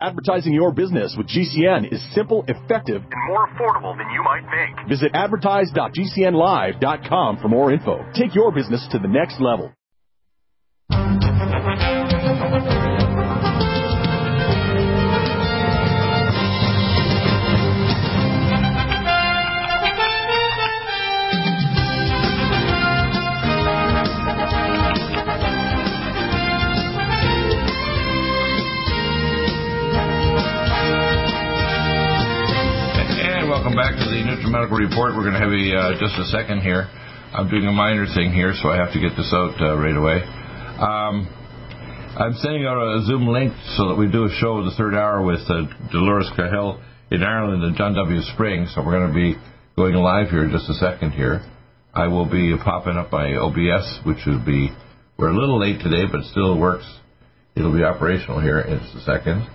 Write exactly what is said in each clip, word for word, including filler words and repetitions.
Advertising your business with G C N is simple, effective, and more affordable than you might think. Visit advertise dot g c n live dot com for more info. Take your business to the next level. Welcome back to the NutriMedical Report. We're going to have a, uh, just a second here. I'm doing a minor thing here, so I have to get this out uh, right away. Um, I'm sending out a Zoom link so that we do a show the third hour with uh, Dolores Cahill in Ireland and John W. Springs. So we're going to be going live here in just a second here. I will be popping up my O B S, which will be, we're a little late today, but it still works. It'll be operational here in just a second.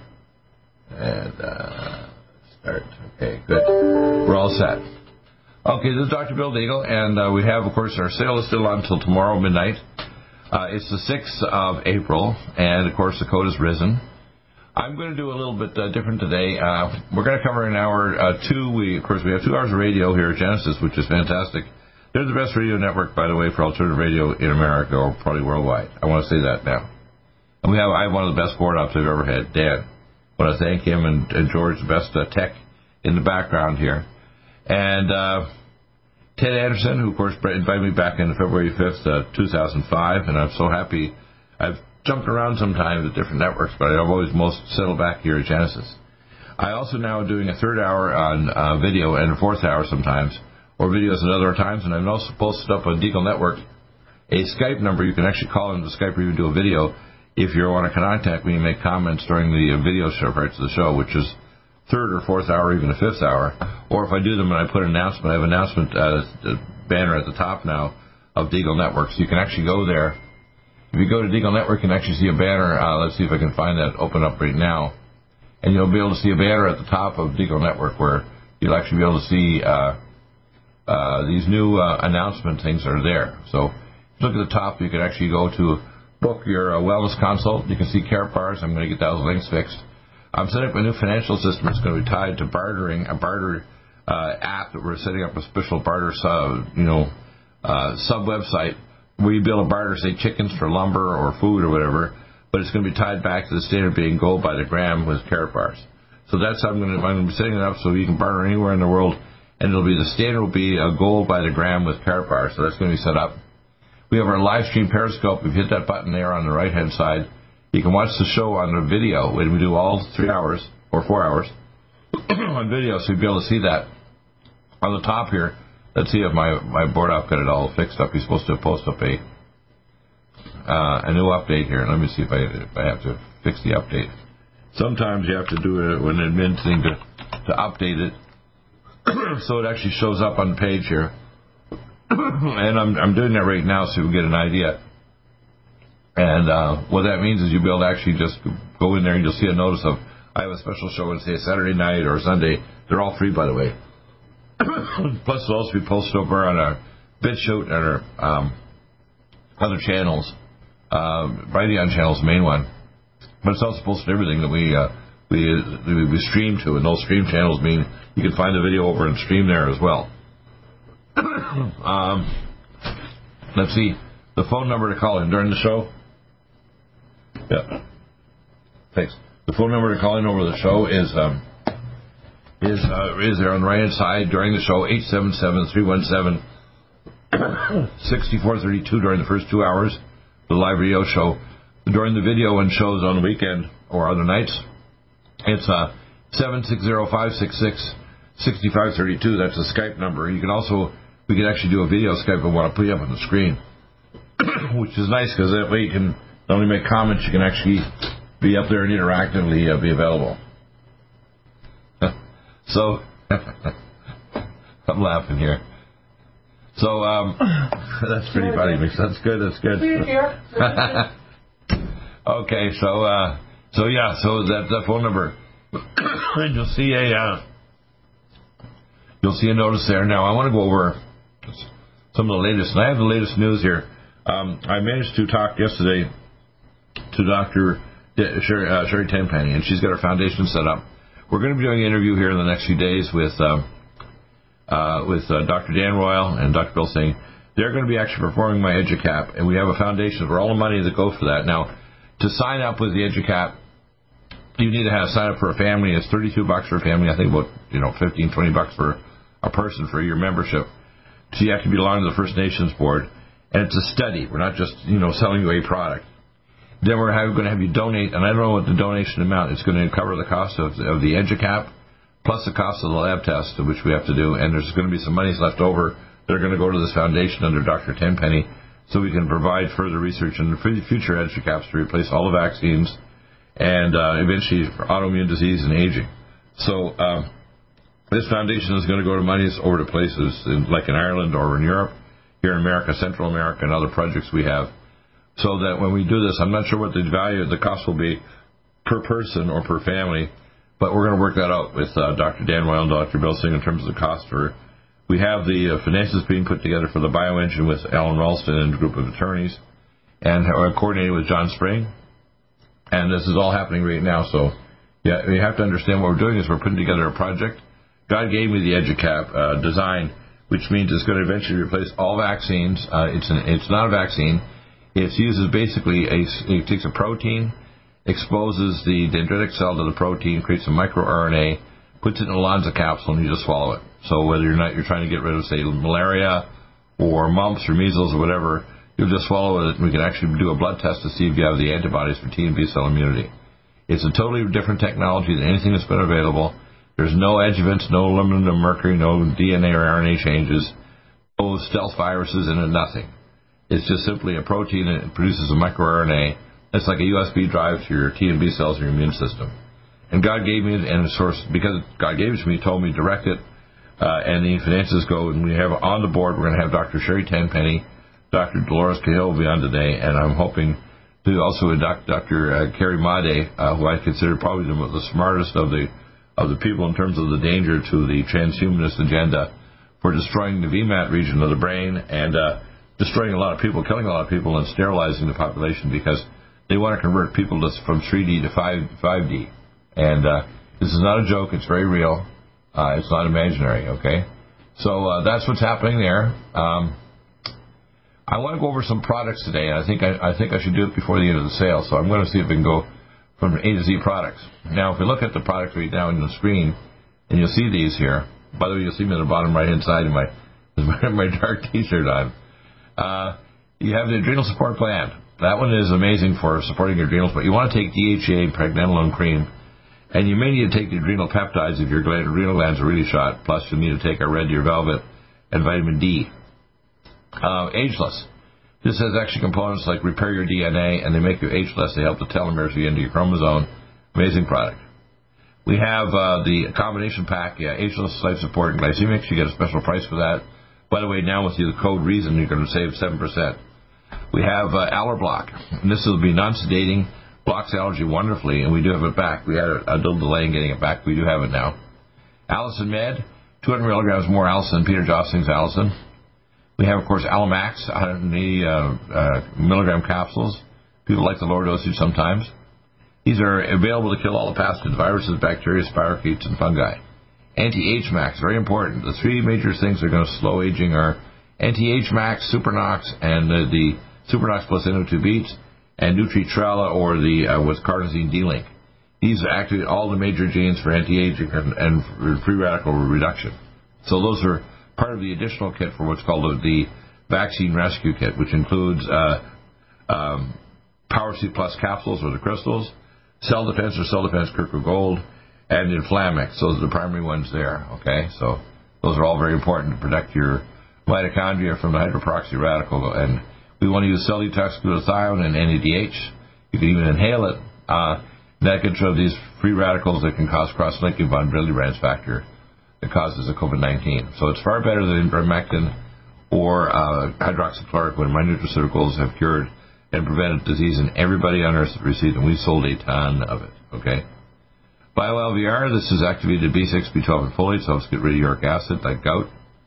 And, uh... Start. Okay, good. We're all set. Okay, this is Doctor Bill Deagle, and uh, we have, of course, our sale is still on until tomorrow midnight. Uh, it's the sixth of April, and, of course, the code is risen. I'm going to do a little bit uh, different today. Uh, we're going to cover an hour uh, two. We, of course, we have two hours of radio here at Genesis, which is fantastic. They're the best radio network, by the way, for alternative radio in America, or probably worldwide. I want to say that now. And we have I have one of the best board ops I've ever had, Dan. I want to thank him and, and George, the best uh, tech in the background here. And uh, Ted Anderson, who, of course, invited me back in February fifth, uh, two thousand five, and I'm so happy. I've jumped around sometimes at different networks, but I've always most settled back here at Genesis. I also now am doing a third hour on uh, video and a fourth hour sometimes, or videos at other times, and I've also posted up on Deagle Network a Skype number. You can actually call into Skype or even do a video if you want to contact me and make comments during the video show parts of the show, which is third or fourth hour, even the fifth hour. Or if I do them and I put an announcement, I have an announcement uh, banner at the top now of Deagle Network. So you can actually go there. If you go to Deagle Network, you can actually see a banner. Uh, let's see if I can find that open up right now. And you'll be able to see a banner at the top of Deagle Network where you'll actually be able to see uh, uh, these new uh, announcement things that are there. So if you look at the top, you can actually go to book your uh, wellness consult. You can see CarePars. I'm going to get those links fixed. I'm setting up a new financial system. It's going to be tied to bartering, a barter uh, app that we're setting up, a special barter sub, you know, uh, sub website where you be able to barter, say, chickens for lumber or food or whatever. But it's going to be tied back to the standard being gold by the gram with CarePars. So that's how I'm going to, I'm going to be setting it up so you can barter anywhere in the world, and it'll be the standard will be a gold by the gram with CarePars. So that's going to be set up. We have our live stream Periscope. If you hit that button there on the right-hand side, you can watch the show on the video. When we do all three hours or four hours on video, so you'll be able to see that. On the top here, let's see if my, my board op got it all fixed up. He's supposed to post up a uh, a new update here. Let me see if I, if I have to fix the update. Sometimes you have to do a, an admin thing to, to update it so it actually shows up on the page here. And I'm, I'm doing that right now so you can get an idea. And uh, what that means is you'll be able to actually just go in there and you'll see a notice of, I have a special show on, say, Saturday night or Sunday. They're all free, by the way. Plus, it'll also be posted over on our BitChute and our um, other channels. Uh, Brighteon channel is the main one. But it's also posted everything that we, uh, we, we, we stream to. And those stream channels mean you can find the video over and stream there as well. um, let's see. The phone number to call in during the show. Yeah. Thanks. The phone number to call in over the show is um, is uh, is there on the right hand side during the show, eight seven seven, three one seven, six four three two during the first two hours of the live radio show. During the video and shows on the weekend or other nights, it's uh, seven six zero, five six six, six five three two. That's a Skype number. You can also, we can actually do a video Skype if we want to put you up on the screen, which is nice because that way you can not only make comments, you can actually be up there and interactively uh, be available. So, I'm laughing here. So, um, that's pretty funny. That's good, that's good. Okay, so, uh, so yeah, so that, that phone number, and you'll see a, uh, you'll see a notice there. Now, I want to go over some of the latest, and I have the latest news here. Um, I managed to talk yesterday to Doctor Yeah, Sherry, uh, Sherry Tenpenny, and she's got her foundation set up. We're going to be doing an interview here in the next few days with um, uh, with uh, Doctor Dan Royal and Doctor Bill Singh. They're going to be actually performing my EduCap, and we have a foundation for all the money that goes for that. Now, to sign up with the EduCap, you need to have sign up for a family. It's thirty-two bucks for a family. I think about you know fifteen, twenty bucks for a person for your membership. So you have to belong to the First Nations board, and it's a study. We're not just you know selling you a product. Then we're going to have you donate, and I don't know what the donation amount. It's going to cover the cost of, of the EduCap plus the cost of the lab test, which we have to do. And there's going to be some monies left over that are going to go to this foundation under Doctor Tenpenny, so we can provide further research in the future EduCaps to replace all the vaccines and uh, eventually for autoimmune disease and aging. So um, this foundation is going to go to monies over to places in, like in Ireland or in Europe, here in America, Central America, and other projects we have. So that when we do this, I'm not sure what the value, the cost will be per person or per family, but we're going to work that out with uh, Doctor Dan Royal and Doctor Bill Singh in terms of the cost. For we have the uh, finances being put together for the BioEngine with Alan Ralston and a group of attorneys, and we're coordinating with John Spring. And this is all happening right now. So, yeah, you have to understand what we're doing is we're putting together a project. God gave me the EduCap uh, design, which means it's going to eventually replace all vaccines. Uh, it's an, it's not a vaccine. It uses basically a, it takes a protein, exposes the dendritic cell to the protein, creates a microRNA, puts it in a Lonza capsule, and you just swallow it. So whether you're not you're trying to get rid of, say, malaria or mumps or measles or whatever, you'll just swallow it, and we can actually do a blood test to see if you have the antibodies for T and B cell immunity. It's a totally different technology than anything that's been available. There's no adjuvants, no aluminum, mercury, no D N A or R N A changes, no stealth viruses in it, nothing. It's just simply a protein and it produces a microRNA. It's like a U S B drive to your T and B cells in your immune system. And God gave me it, and the source, because God gave it to me, He told me to direct it, uh, and the finances go, and we have on the board, we're going to have Doctor Sherry Tenpenny, Doctor Dolores Cahill will be on today, and I'm hoping to also with Doctor Uh, Carrie Made, uh, who I consider probably the, the smartest of the of the people in terms of the danger to the transhumanist agenda for destroying the V MAT region of the brain and uh, destroying a lot of people, killing a lot of people, and sterilizing the population because they want to convert people to, from three D to five D. And uh, this is not a joke. It's very real. Uh, it's not imaginary, okay? So uh, that's what's happening there. Um, I want to go over some products today, and I think I, I think I should do it before the end of the sale. So I'm going to see if we can go from A to Z products. Now, if we look at the products right now on the screen, and you'll see these here. By the way, you'll see me on the bottom right-hand side of my, my, my dark T-shirt on. Uh, you have the adrenal support plan. That one is amazing for supporting your adrenals, but you want to take D H E A and pregnenolone cream, and you may need to take the adrenal peptides if your adrenal glands are really shot, plus you need to take a Red Deer Velvet and vitamin D. Uh, ageless. This has actually components like repair your D N A, and they make you ageless. They help the telomeres be into your chromosome. Amazing product. We have uh, the combination pack, yeah, ageless life support and glycemics. You get a special price for that. By the way, now with the code REASON, you're going to save seven percent. We have uh, Allerblock, and this will be non-sedating, blocks allergy wonderfully, and we do have it back. We had a, a little delay in getting it back. We do have it now. Allison Med, two hundred milligrams more Allison, Peter Josling's Allison. We have, of course, Alamax, one hundred eighty uh, uh, milligram capsules. People like the lower dosage sometimes. These are available to kill all the pathogens, viruses, bacteria, spirochetes, and fungi. Anti-Age Max, very important. The three major things that are going to slow aging are Anti-Age Max, Supernox, and uh, the Supernox plus N O two beats, and Nutritrella or the uh, with carnosine D-Link. These activate all the major genes for anti-aging and, and free radical reduction. So those are part of the additional kit for what's called the Vaccine Rescue Kit, which includes uh, um, Power C Plus capsules or the crystals, Cell Defense or Cell Defense Kirkwood Gold, and Inflamex. Those are the primary ones there, okay? So those are all very important to protect your mitochondria from the hydroperoxy radical. And we want to use cell detox glutathione and N A D H. You can even inhale it. Uh, that can show these free radicals that can cause cross-linking von Willebrand's factor that causes the COVID nineteen. So it's far better than ivermectin or uh, hydroxychloroquine. My nutraceuticals have cured and prevented disease in everybody on earth that received them. We sold a ton of it, okay? BioL V R, this is activated B six, B twelve, and folate, so helps get rid of uric acid like gout,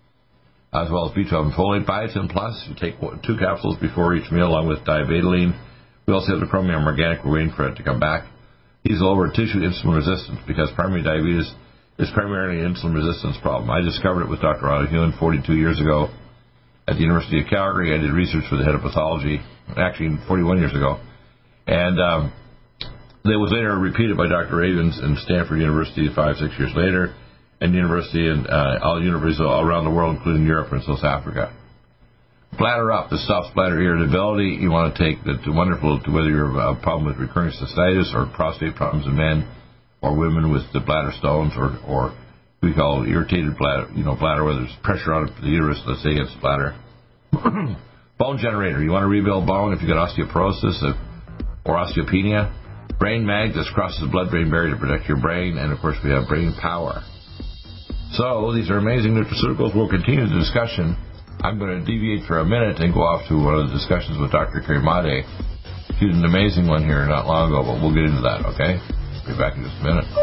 as well as B twelve and folate. Biotin Plus, you take two capsules before each meal along with diabetoline, We also have the chromium organic. We're waiting for it to come back. These lower tissue insulin resistance, because primary diabetes is primarily an insulin resistance problem. I discovered it with Doctor Otto Hewen forty-two years ago at the University of Calgary. I did research for the head of pathology, actually forty-one years ago. And um, it was later repeated by Doctor Ravens in Stanford University five, six years later, and university and uh, all universities all around the world, including Europe and South Africa. Bladder Up. This stops bladder irritability. You want to take the, the wonderful, to whether you're a problem with recurring cystitis or prostate problems in men or women with the bladder stones or, or we call irritated bladder, you know, bladder where there's pressure on the uterus, let's say against the bladder. Bone generator. You want to rebuild bone if you've got osteoporosis or osteopenia. Brain Mag. This crosses the blood-brain barrier to protect your brain. And, of course, we have Brain Power. So these are amazing nutraceuticals. We'll continue the discussion. I'm going to deviate for a minute and go off to one of the discussions with Doctor Kerry Made. She did an amazing one here not long ago, but we'll get into that, okay? Be back in just a minute.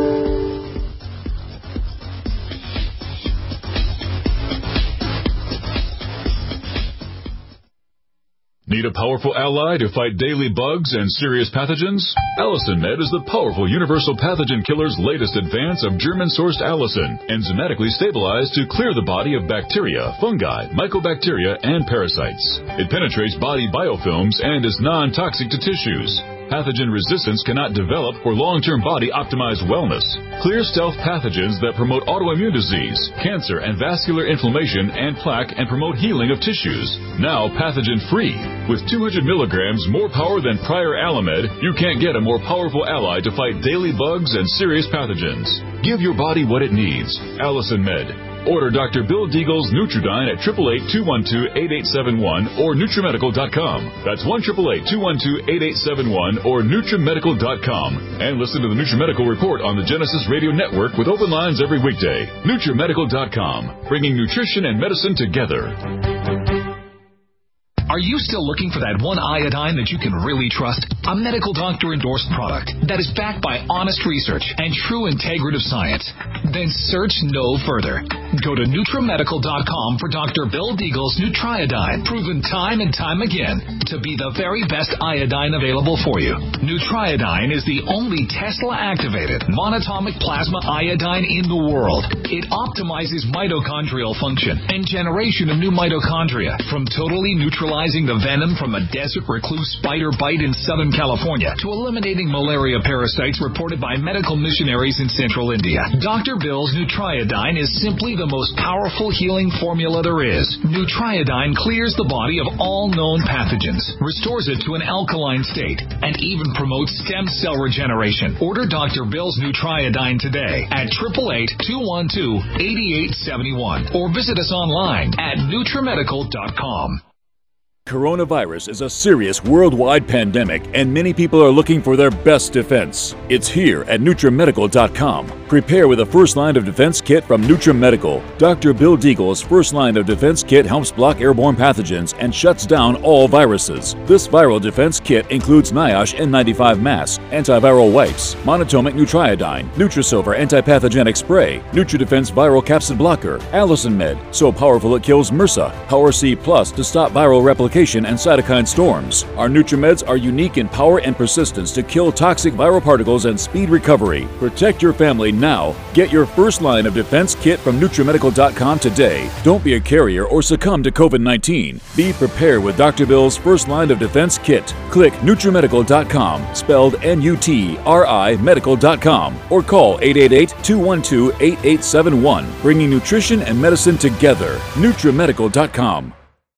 Need a powerful ally to fight daily bugs and serious pathogens? Allicin Med is the powerful universal pathogen killer's latest advance of German-sourced allicin, enzymatically stabilized to clear the body of bacteria, fungi, mycobacteria, and parasites. It penetrates body biofilms and is non-toxic to tissues. Pathogen resistance cannot develop for long-term body-optimized wellness. Clear stealth pathogens that promote autoimmune disease, cancer, and vascular inflammation and plaque and promote healing of tissues. Now pathogen-free. With two hundred milligrams more power than prior Alamed, you can't get a more powerful ally to fight daily bugs and serious pathogens. Give your body what it needs. Allicin Med. Order Doctor Bill Deagle's Nutridyne at eight eight eight, two one two, eight eight seven one or Nutrimedical dot com. That's one eight eight eight, two one two, eight eight seven one or Nutrimedical dot com. And listen to the Nutrimedical Report on the Genesis Radio Network with open lines every weekday. Nutrimedical dot com, bringing nutrition and medicine together. Are you still looking for that one iodine that you can really trust? A medical doctor-endorsed product that is backed by honest research and true integrative science? Then search no further. Go to Nutrimedical dot com for Doctor Bill Deagle's Nutriodine, proven time and time again to be the very best iodine available for you. Nutriodine is the only Tesla-activated monatomic plasma iodine in the world. It optimizes mitochondrial function and generation of new mitochondria from totally neutralizing the venom from a desert recluse spider bite in Southern California to eliminating malaria parasites reported by medical missionaries in central India. Doctor Bill's Nutriodine is simply the most powerful healing formula there is. Nutriodine clears the body of all known pathogens, restores it to an alkaline state, and even promotes stem cell regeneration. Order Doctor Bill's Nutriodine today at eight eight eight, two one two, eight eight seven one or visit us online at Nutrimedical dot com. Coronavirus is a serious worldwide pandemic, and many people are looking for their best defense. It's here at Nutrimedical dot com. Prepare with a first line of defense kit from Nutrimedical. Doctor Bill Deagle's first line of defense kit helps block airborne pathogens and shuts down all viruses. This viral defense kit includes NIOSH N ninety-five mask, antiviral wipes, monatomic Nutriodine, Nutrisilver antipathogenic spray, NutriDefense viral capsid blocker, Allicin Med, so powerful it kills MRSA, Power C Plus to stop viral replication and cytokine storms. Our NutriMeds are unique in power and persistence to kill toxic viral particles and speed recovery. Protect your family now. Get your first line of defense kit from Nutrimedical dot com today. Don't be a carrier or succumb to COVID nineteen. Be prepared with Doctor Bill's first line of defense kit. Click Nutrimedical dot com, spelled N U T R I medical dot com, or call eight eight eight, two one two, eight eight seven one, bringing nutrition and medicine together. Nutrimedical dot com.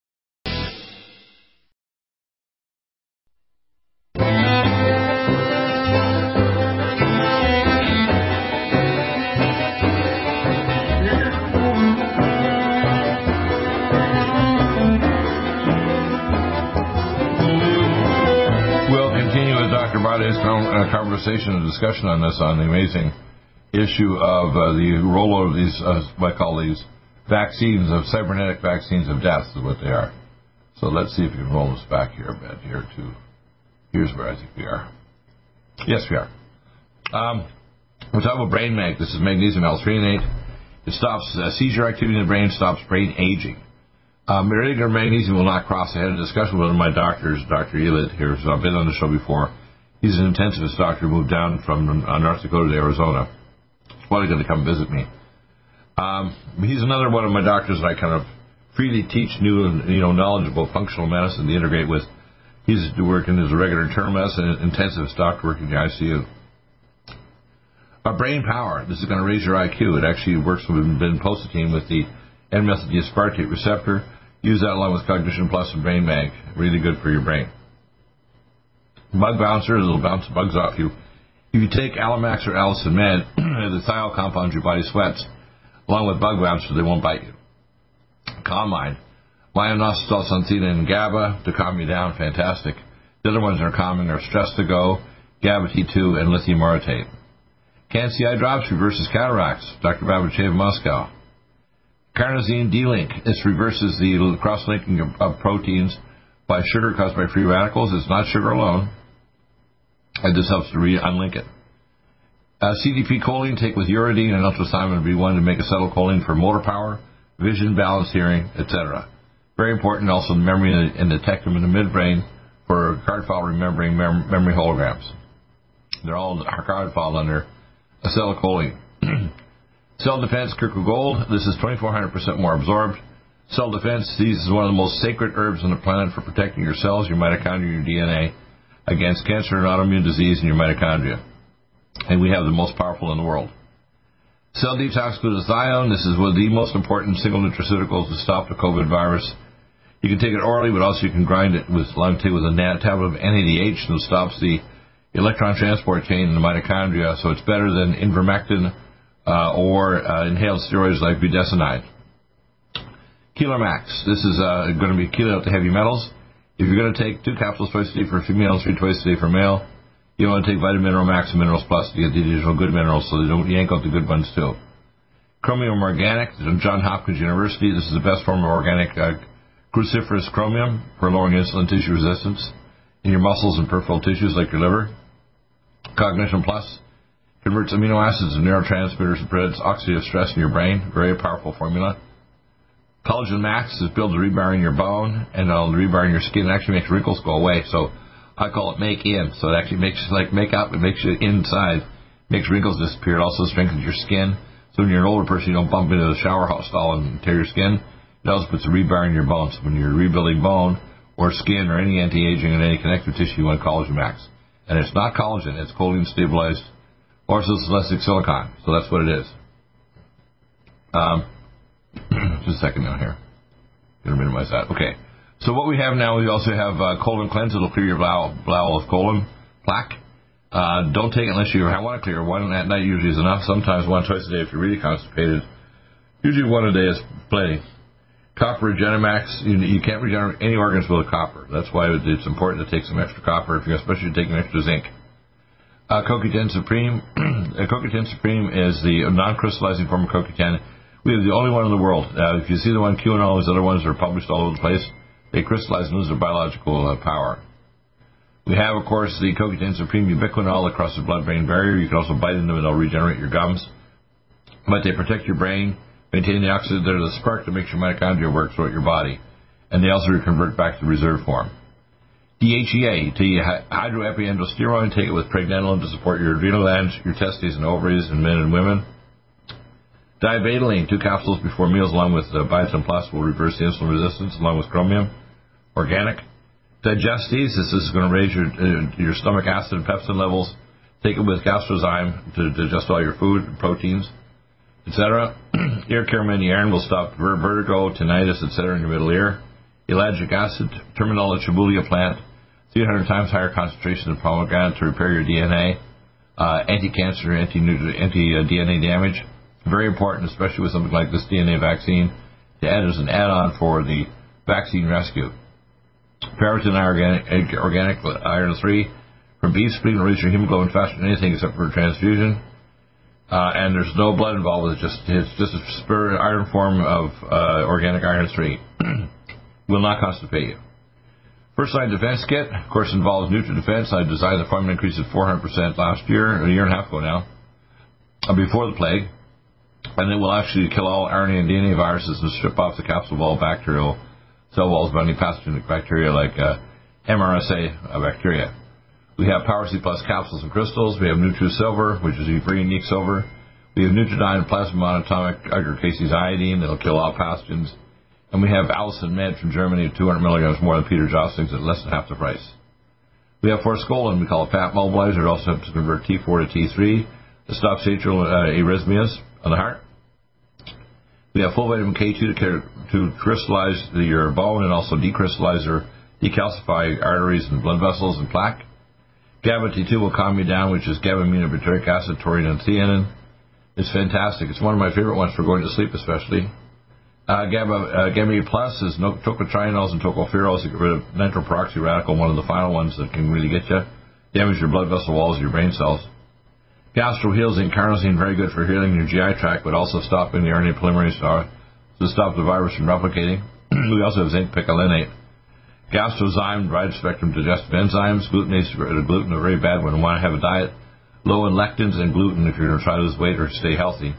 A conversation and discussion on this, on the amazing issue of uh, the rollout of these, uh, what I call these vaccines, of cybernetic vaccines of death is what they are. So let's see if we can roll this back here a bit, here too. Here's where I think we are. Yes, we are. Um, we're talking about Brain Mag. This is magnesium L-threonate. It stops uh, seizure activity in the brain, stops brain aging. Um, irregular magnesium will not cross. I had a discussion with one of my doctors, Doctor Elid, here, who's been on the show before. He's an intensivist doctor who moved down from uh, North Dakota to Arizona. He's probably going to come visit me. Um, he's another one of my doctors that I kind of freely teach new and, you know, knowledgeable functional medicine to integrate with. He's working as a regular internal medicine intensivist doctor working in the I C U. Uh, brain power. This is going to raise your I Q. It actually works with vinpocetine with the N-methyldeaspartate receptor. Use that along with Cognition Plus and Brain Mag. Really good for your brain. Bug bouncer, it'll bounce bugs off you. If you take Alamax or Allicin Med, the thiol compounds your body sweats, along with bug bouncers, they won't bite you. Calm mind. Myoinositol, Sunthina, and GABA to calm you down, fantastic. The other ones that are calming are Stress to Go, GABA T two, and lithium orotate. Can-C eye drops reverses cataracts. Doctor Babachev of Moscow. Carnosine D-Link. This reverses the cross-linking of, of proteins by sugar caused by free radicals. It's not sugar alone. And this helps to re-unlink it. Uh, C D P choline, take with uridine and ultrathymine B one to make acetylcholine for motor power, vision, balance, hearing, et cetera. Very important also in memory and the tectum in the midbrain for card file remembering mem- memory holograms. They're all card file under acetylcholine. Cell defense, Kirkwood Gold. This is twenty-four hundred percent more absorbed. Cell defense, this is one of the most sacred herbs on the planet for protecting your cells, your mitochondria, your D N A against cancer and autoimmune disease in your mitochondria. And we have the most powerful in the world. Cell detox glutathione. This is one of the most important single nutraceuticals to stop the COVID virus. You can take it orally, but also you can grind it with lung tea with a tablet of N A D H that stops the electron transport chain in the mitochondria, so it's better than ivermectin uh, or uh, inhaled steroids like budesonide. Keeler Max. This is uh, going to be keeling out the heavy metals. If you're going to take two capsules twice a day for female and three twice a day for male, you want to take Vitamin Mineral Max and Minerals Plus to get the additional good minerals so they don't yank out the good ones too. Chromium Organic from Johns Hopkins University. This is the best form of organic uh, cruciferous chromium for lowering insulin tissue resistance in your muscles and peripheral tissues like your liver. Cognition Plus converts amino acids to neurotransmitters and prevents oxidative stress in your brain. Very powerful formula. Collagen Max is built to rebar in your bone and it'll rebar in your skin. It actually makes wrinkles go away. So I call it make in. So it actually makes like makeup. It makes you inside. Makes wrinkles disappear. It also strengthens your skin. So when you're an older person, you don't bump into the shower stall and tear your skin. It also puts a rebar in your bones. So when you're rebuilding bone or skin or any anti-aging and any connective tissue, you want Collagen Max. And it's not collagen. It's choline stabilized orthocelestic silicon. So that's what it is. Um, just a second now here. Going to minimize that. Okay. So what we have now, we also have uh, colon cleanse. It'll clear your bowel, bowel of colon plaque. Uh, don't take it unless you want to clear. One at night usually is enough. Sometimes one twice a day if you're really constipated. Usually one a day is plenty. Copper Regenemax. You, you can't regenerate any organs with copper. That's why it's important to take some extra copper, if you're especially taking extra zinc. Uh, C O Q ten Supreme. uh, C O Q ten Supreme is the non-crystallizing form of C O Q ten. We have the only one in the world. Uh, if you see the one Q and all these other ones that are published all over the place, they crystallize and lose their biological uh, power. We have, of course, the C O Q ten Supreme ubiquinol across the blood-brain barrier. You can also bite into it and they'll regenerate your gums. But they protect your brain, maintain the oxygen. They're the spark that makes your mitochondria work throughout your body. And they also convert back to reserve form. D H E A, hydroepiandrosterone. Take it with pregnenolone to support your adrenal glands, your testes and ovaries in men and women. Diabetoline, two capsules before meals along with uh, Biotin Plus will reverse the insulin resistance along with chromium. Organic. Digestes, this is going to raise your uh, your stomach acid and pepsin levels. Take it with Gastrozyme to digest all your food, proteins, et cetera. Ear Care Mini-Iron will stop vertigo, tinnitus, et cetera in your middle ear. Ellagic acid, Terminal Chibulia plant, three hundred times higher concentration of pomegranate to repair your D N A. Uh, anti-cancer, anti, anti uh, D N A damage. Very important, especially with something like this D N A vaccine, to add as an add-on for the vaccine rescue. Ferritin organic, organic iron three from beef spleen will reach your hemoglobin faster than anything except for transfusion. Uh, and there's no blood involved with it. Just, it's just a spur iron form of uh, organic iron three. Will not constipate you. First line defense kit, of course, involves NutriDefense. I designed the formula increase of four hundred percent last year, a year and a half ago now, uh, before the plague. And it will actually kill all R N A and D N A viruses and strip off the capsule of all bacterial cell walls by any pathogenic bacteria like uh, M R S A bacteria. We have Power C Plus capsules and crystals. We have NutriSilver, which is a very unique silver. We have Nutridyne Plasma Monatomic Hydrocases Iodine that'll kill all pathogens. And we have Allison Med from Germany, two hundred milligrams more than Peter Josling's at less than half the price. We have Forskolin, we call it fat mobilizer. It also helps to convert T four to T three to stop atrial uh, arrhythmias on the heart. We have full vitamin K two to, to crystallize the, your bone and also decrystallize or decalcify arteries and blood vessels and plaque. GABA T two will calm you down, which is GABA-aminobutyric acid, taurine, and theanine. It's fantastic. It's one of my favorite ones for going to sleep, especially. Uh, GABA, uh, GABA E Plus is no, tocotrienols and tocopherols that get rid of nitroperoxy radical, one of the final ones that can really get you. Damage your blood vessel walls, your brain cells. Gastro Heal Zinc Carnosine, very good for healing your G I tract, but also stopping the R N A polymerase to stop the virus from replicating. We also have zinc picolinate. Gastrozyme, wide-spectrum digestive enzymes. Glutenase, gluten, a very bad one. You want to have a diet low in lectins and gluten if you're going to try to lose weight or stay healthy.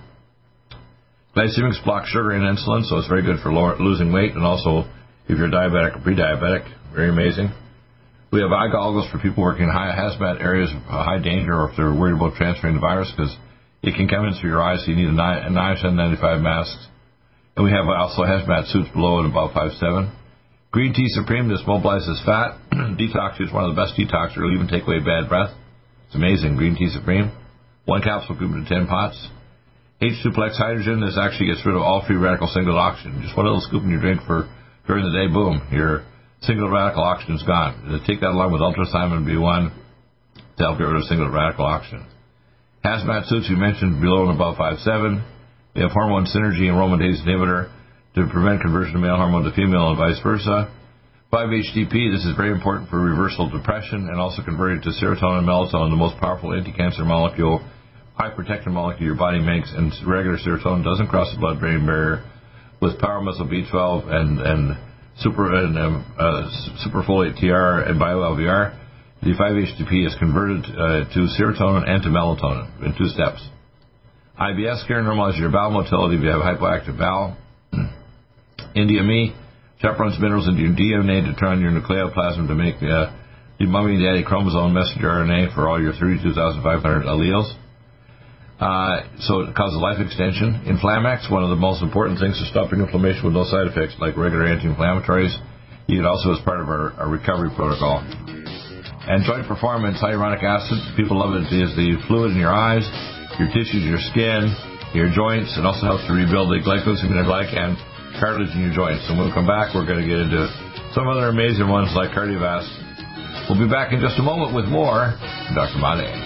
Glycemics block sugar and insulin, so it's very good for lower, losing weight, and also if you're diabetic or pre-diabetic, very amazing. We have eye goggles for people working in high hazmat areas of high danger, or if they're worried about transferring the virus, because it can come in through your eyes, so you need a nine N ninety-five masks. And we have also hazmat suits below and above five seven. Green Tea Supreme, this mobilizes fat. Detox is one of the best detoxers. It'll even take away bad breath. It's amazing. Green Tea Supreme. One capsule could be ten pots. H two Plex Hydrogen, this actually gets rid of all free radical single oxygen. Just one little scoop in your drink for during the day, boom, your single radical oxygen is gone. Take that along with ultrathymine B one to help get rid of single radical oxygen. Hazmat suits we mentioned below and above five seven. We have hormone synergy and aromatase inhibitor to prevent conversion of male hormone to female and vice versa. five H T P, this is very important for reversal of depression and also converting to serotonin and melatonin, the most powerful anti-cancer molecule, high protective molecule your body makes, and regular serotonin doesn't cross the blood-brain barrier. With Power Muscle B twelve and, and Super and um, uh, Superfolate T R and Bio-L V R, the five H T P is converted uh, to serotonin and to melatonin in two steps. I B S care normalizes your bowel motility if you have hypoactive bowel. India Me chaperones minerals into your D N A to turn on your nucleoplasm to make uh, the mummy and daddy chromosome messenger R N A for all your thirty-two thousand five hundred alleles. Uh, so it causes life extension. Inflamax, one of the most important things for stopping inflammation with no side effects like regular anti-inflammatories. You can also as part of our, our recovery protocol. And Joint Performance, hyaluronic acid, people love it. It is the fluid in your eyes, your tissues, your skin, your joints. It also helps to rebuild the glycosaminoglycan cartilage in your joints. So when we come back, we're going to get into some other amazing ones like Cardiovasc. We'll be back in just a moment with more from Doctor Made.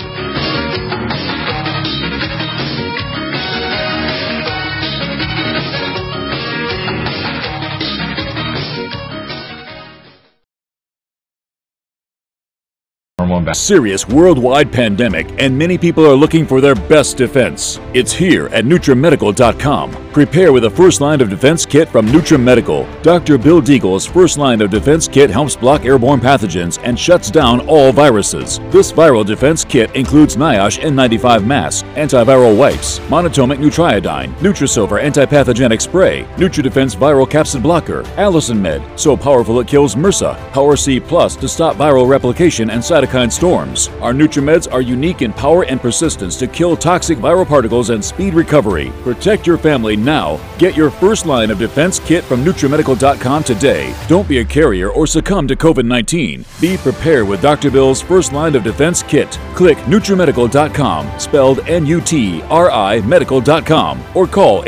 Serious worldwide pandemic, and many people are looking for their best defense. It's here at NutriMedical dot com. Prepare with a first line of defense kit from NutriMedical. Doctor Bill Deagle's first line of defense kit helps block airborne pathogens and shuts down all viruses. This viral defense kit includes NIOSH N ninety-five mask, antiviral wipes, monatomic Nutriodine, NutriSilver antipathogenic spray, NutriDefense viral capsid blocker, Allison Med, so powerful it kills MRSA, Power C Plus to stop viral replication and cytokine storms. Our NutriMeds are unique in power and persistence to kill toxic viral particles and speed recovery. Protect your family now. Get your first line of defense kit from NutriMedical dot com today. Don't be a carrier or succumb to COVID nineteen. Be prepared with Doctor Bill's first line of defense kit. Click NutriMedical dot com, spelled N U T R I medical dot com, or call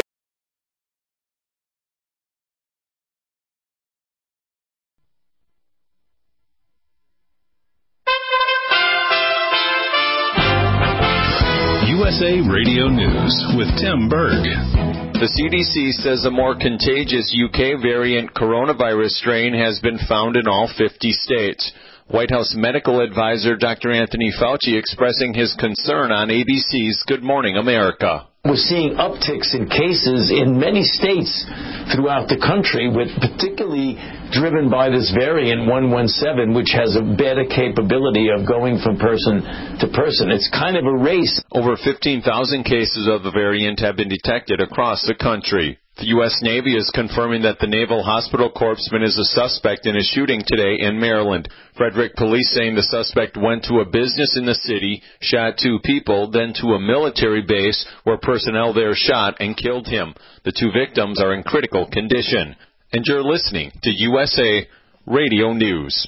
U S A Radio News with Tim Berg. The C D C says a more contagious U K variant coronavirus strain has been found in all fifty states. White House medical advisor Doctor Anthony Fauci expressing his concern on A B C's Good Morning America. We're seeing upticks in cases in many states throughout the country, with particularly driven by this variant one one seven, which has a better capability of going from person to person. It's kind of a race. Over fifteen thousand cases of the variant have been detected across the country. The U S Navy is confirming that the Naval Hospital Corpsman is a suspect in a shooting today in Maryland. Frederick police saying the suspect went to a business in the city, shot two people, then to a military base where personnel there shot and killed him. The two victims are in critical condition. And you're listening to U S A Radio News.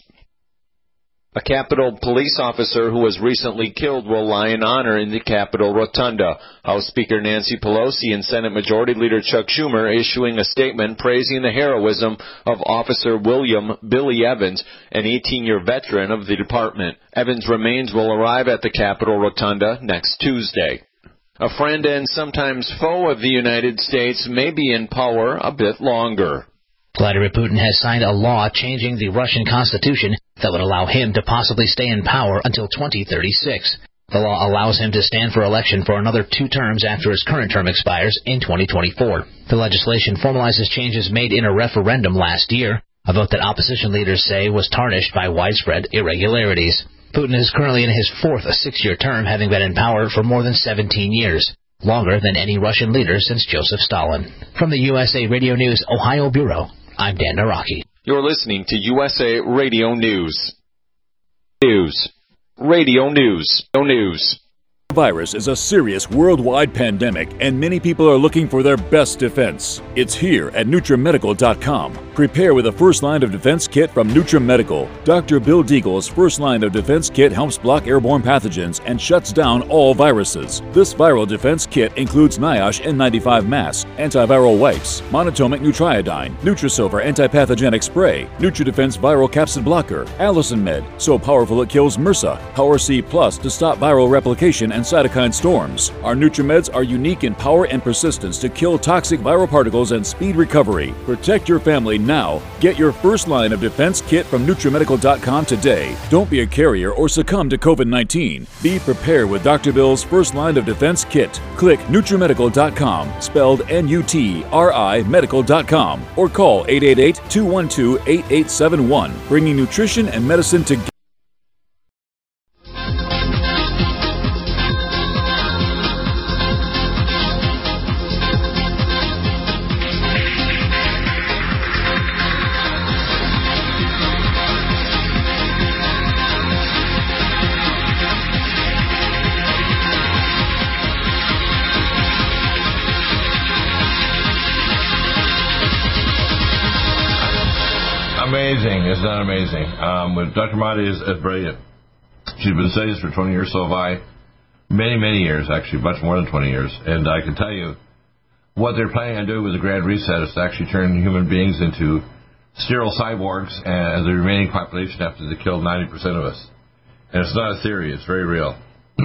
A Capitol police officer who was recently killed will lie in honor in the Capitol Rotunda. House Speaker Nancy Pelosi and Senate Majority Leader Chuck Schumer issuing a statement praising the heroism of Officer William Billy Evans, an eighteen-year veteran of the department. Evans' remains will arrive at the Capitol Rotunda next Tuesday. A friend and sometimes foe of the United States may be in power a bit longer. Vladimir Putin has signed a law changing the Russian constitution that would allow him to possibly stay in power until twenty thirty-six. The law allows him to stand for election for another two terms after his current term expires in twenty twenty-four. The legislation formalizes changes made in a referendum last year, a vote that opposition leaders say was tarnished by widespread irregularities. Putin is currently in his fourth six-year term, having been in power for more than seventeen years. Longer than any Russian leader since Joseph Stalin. From the U S A Radio News Ohio Bureau, I'm Dan Naraki. You're listening to U S A Radio News. News. Radio News. No news. Virus is a serious worldwide pandemic, and many people are looking for their best defense. It's here at NutriMedical dot com. Prepare with a first line of defense kit from NutriMedical. Doctor Bill Deagle's first line of defense kit helps block airborne pathogens and shuts down all viruses. This viral defense kit includes NIOSH N ninety-five mask, antiviral wipes, monatomic Nutriodine, Nutrisilver antipathogenic spray, NutriDefense viral capsid blocker, Allison Med, so powerful it kills MRSA, Power C Plus to stop viral replication and cytokine storms. Our NutriMeds are unique in power and persistence to kill toxic viral particles and speed recovery. Protect your family now. Get your first line of defense kit from NutriMedical dot com today. Don't be a carrier or succumb to COVID nineteen. Be prepared with Doctor Bill's first line of defense kit. Click NutriMedical dot com, spelled N U T R I medical dot com, or call eight eight eight, two one two, eight eight seven one, bringing nutrition and medicine together. Amazing. It's not amazing. Um, with Doctor Mahdi is, is brilliant. She's been studying this for twenty years, so have I. Many, many years, actually, much more than twenty years. And I can tell you, what they're planning on doing with the Grand Reset is to actually turn human beings into sterile cyborgs and the remaining population after they killed ninety percent of us. And it's not a theory, it's very real.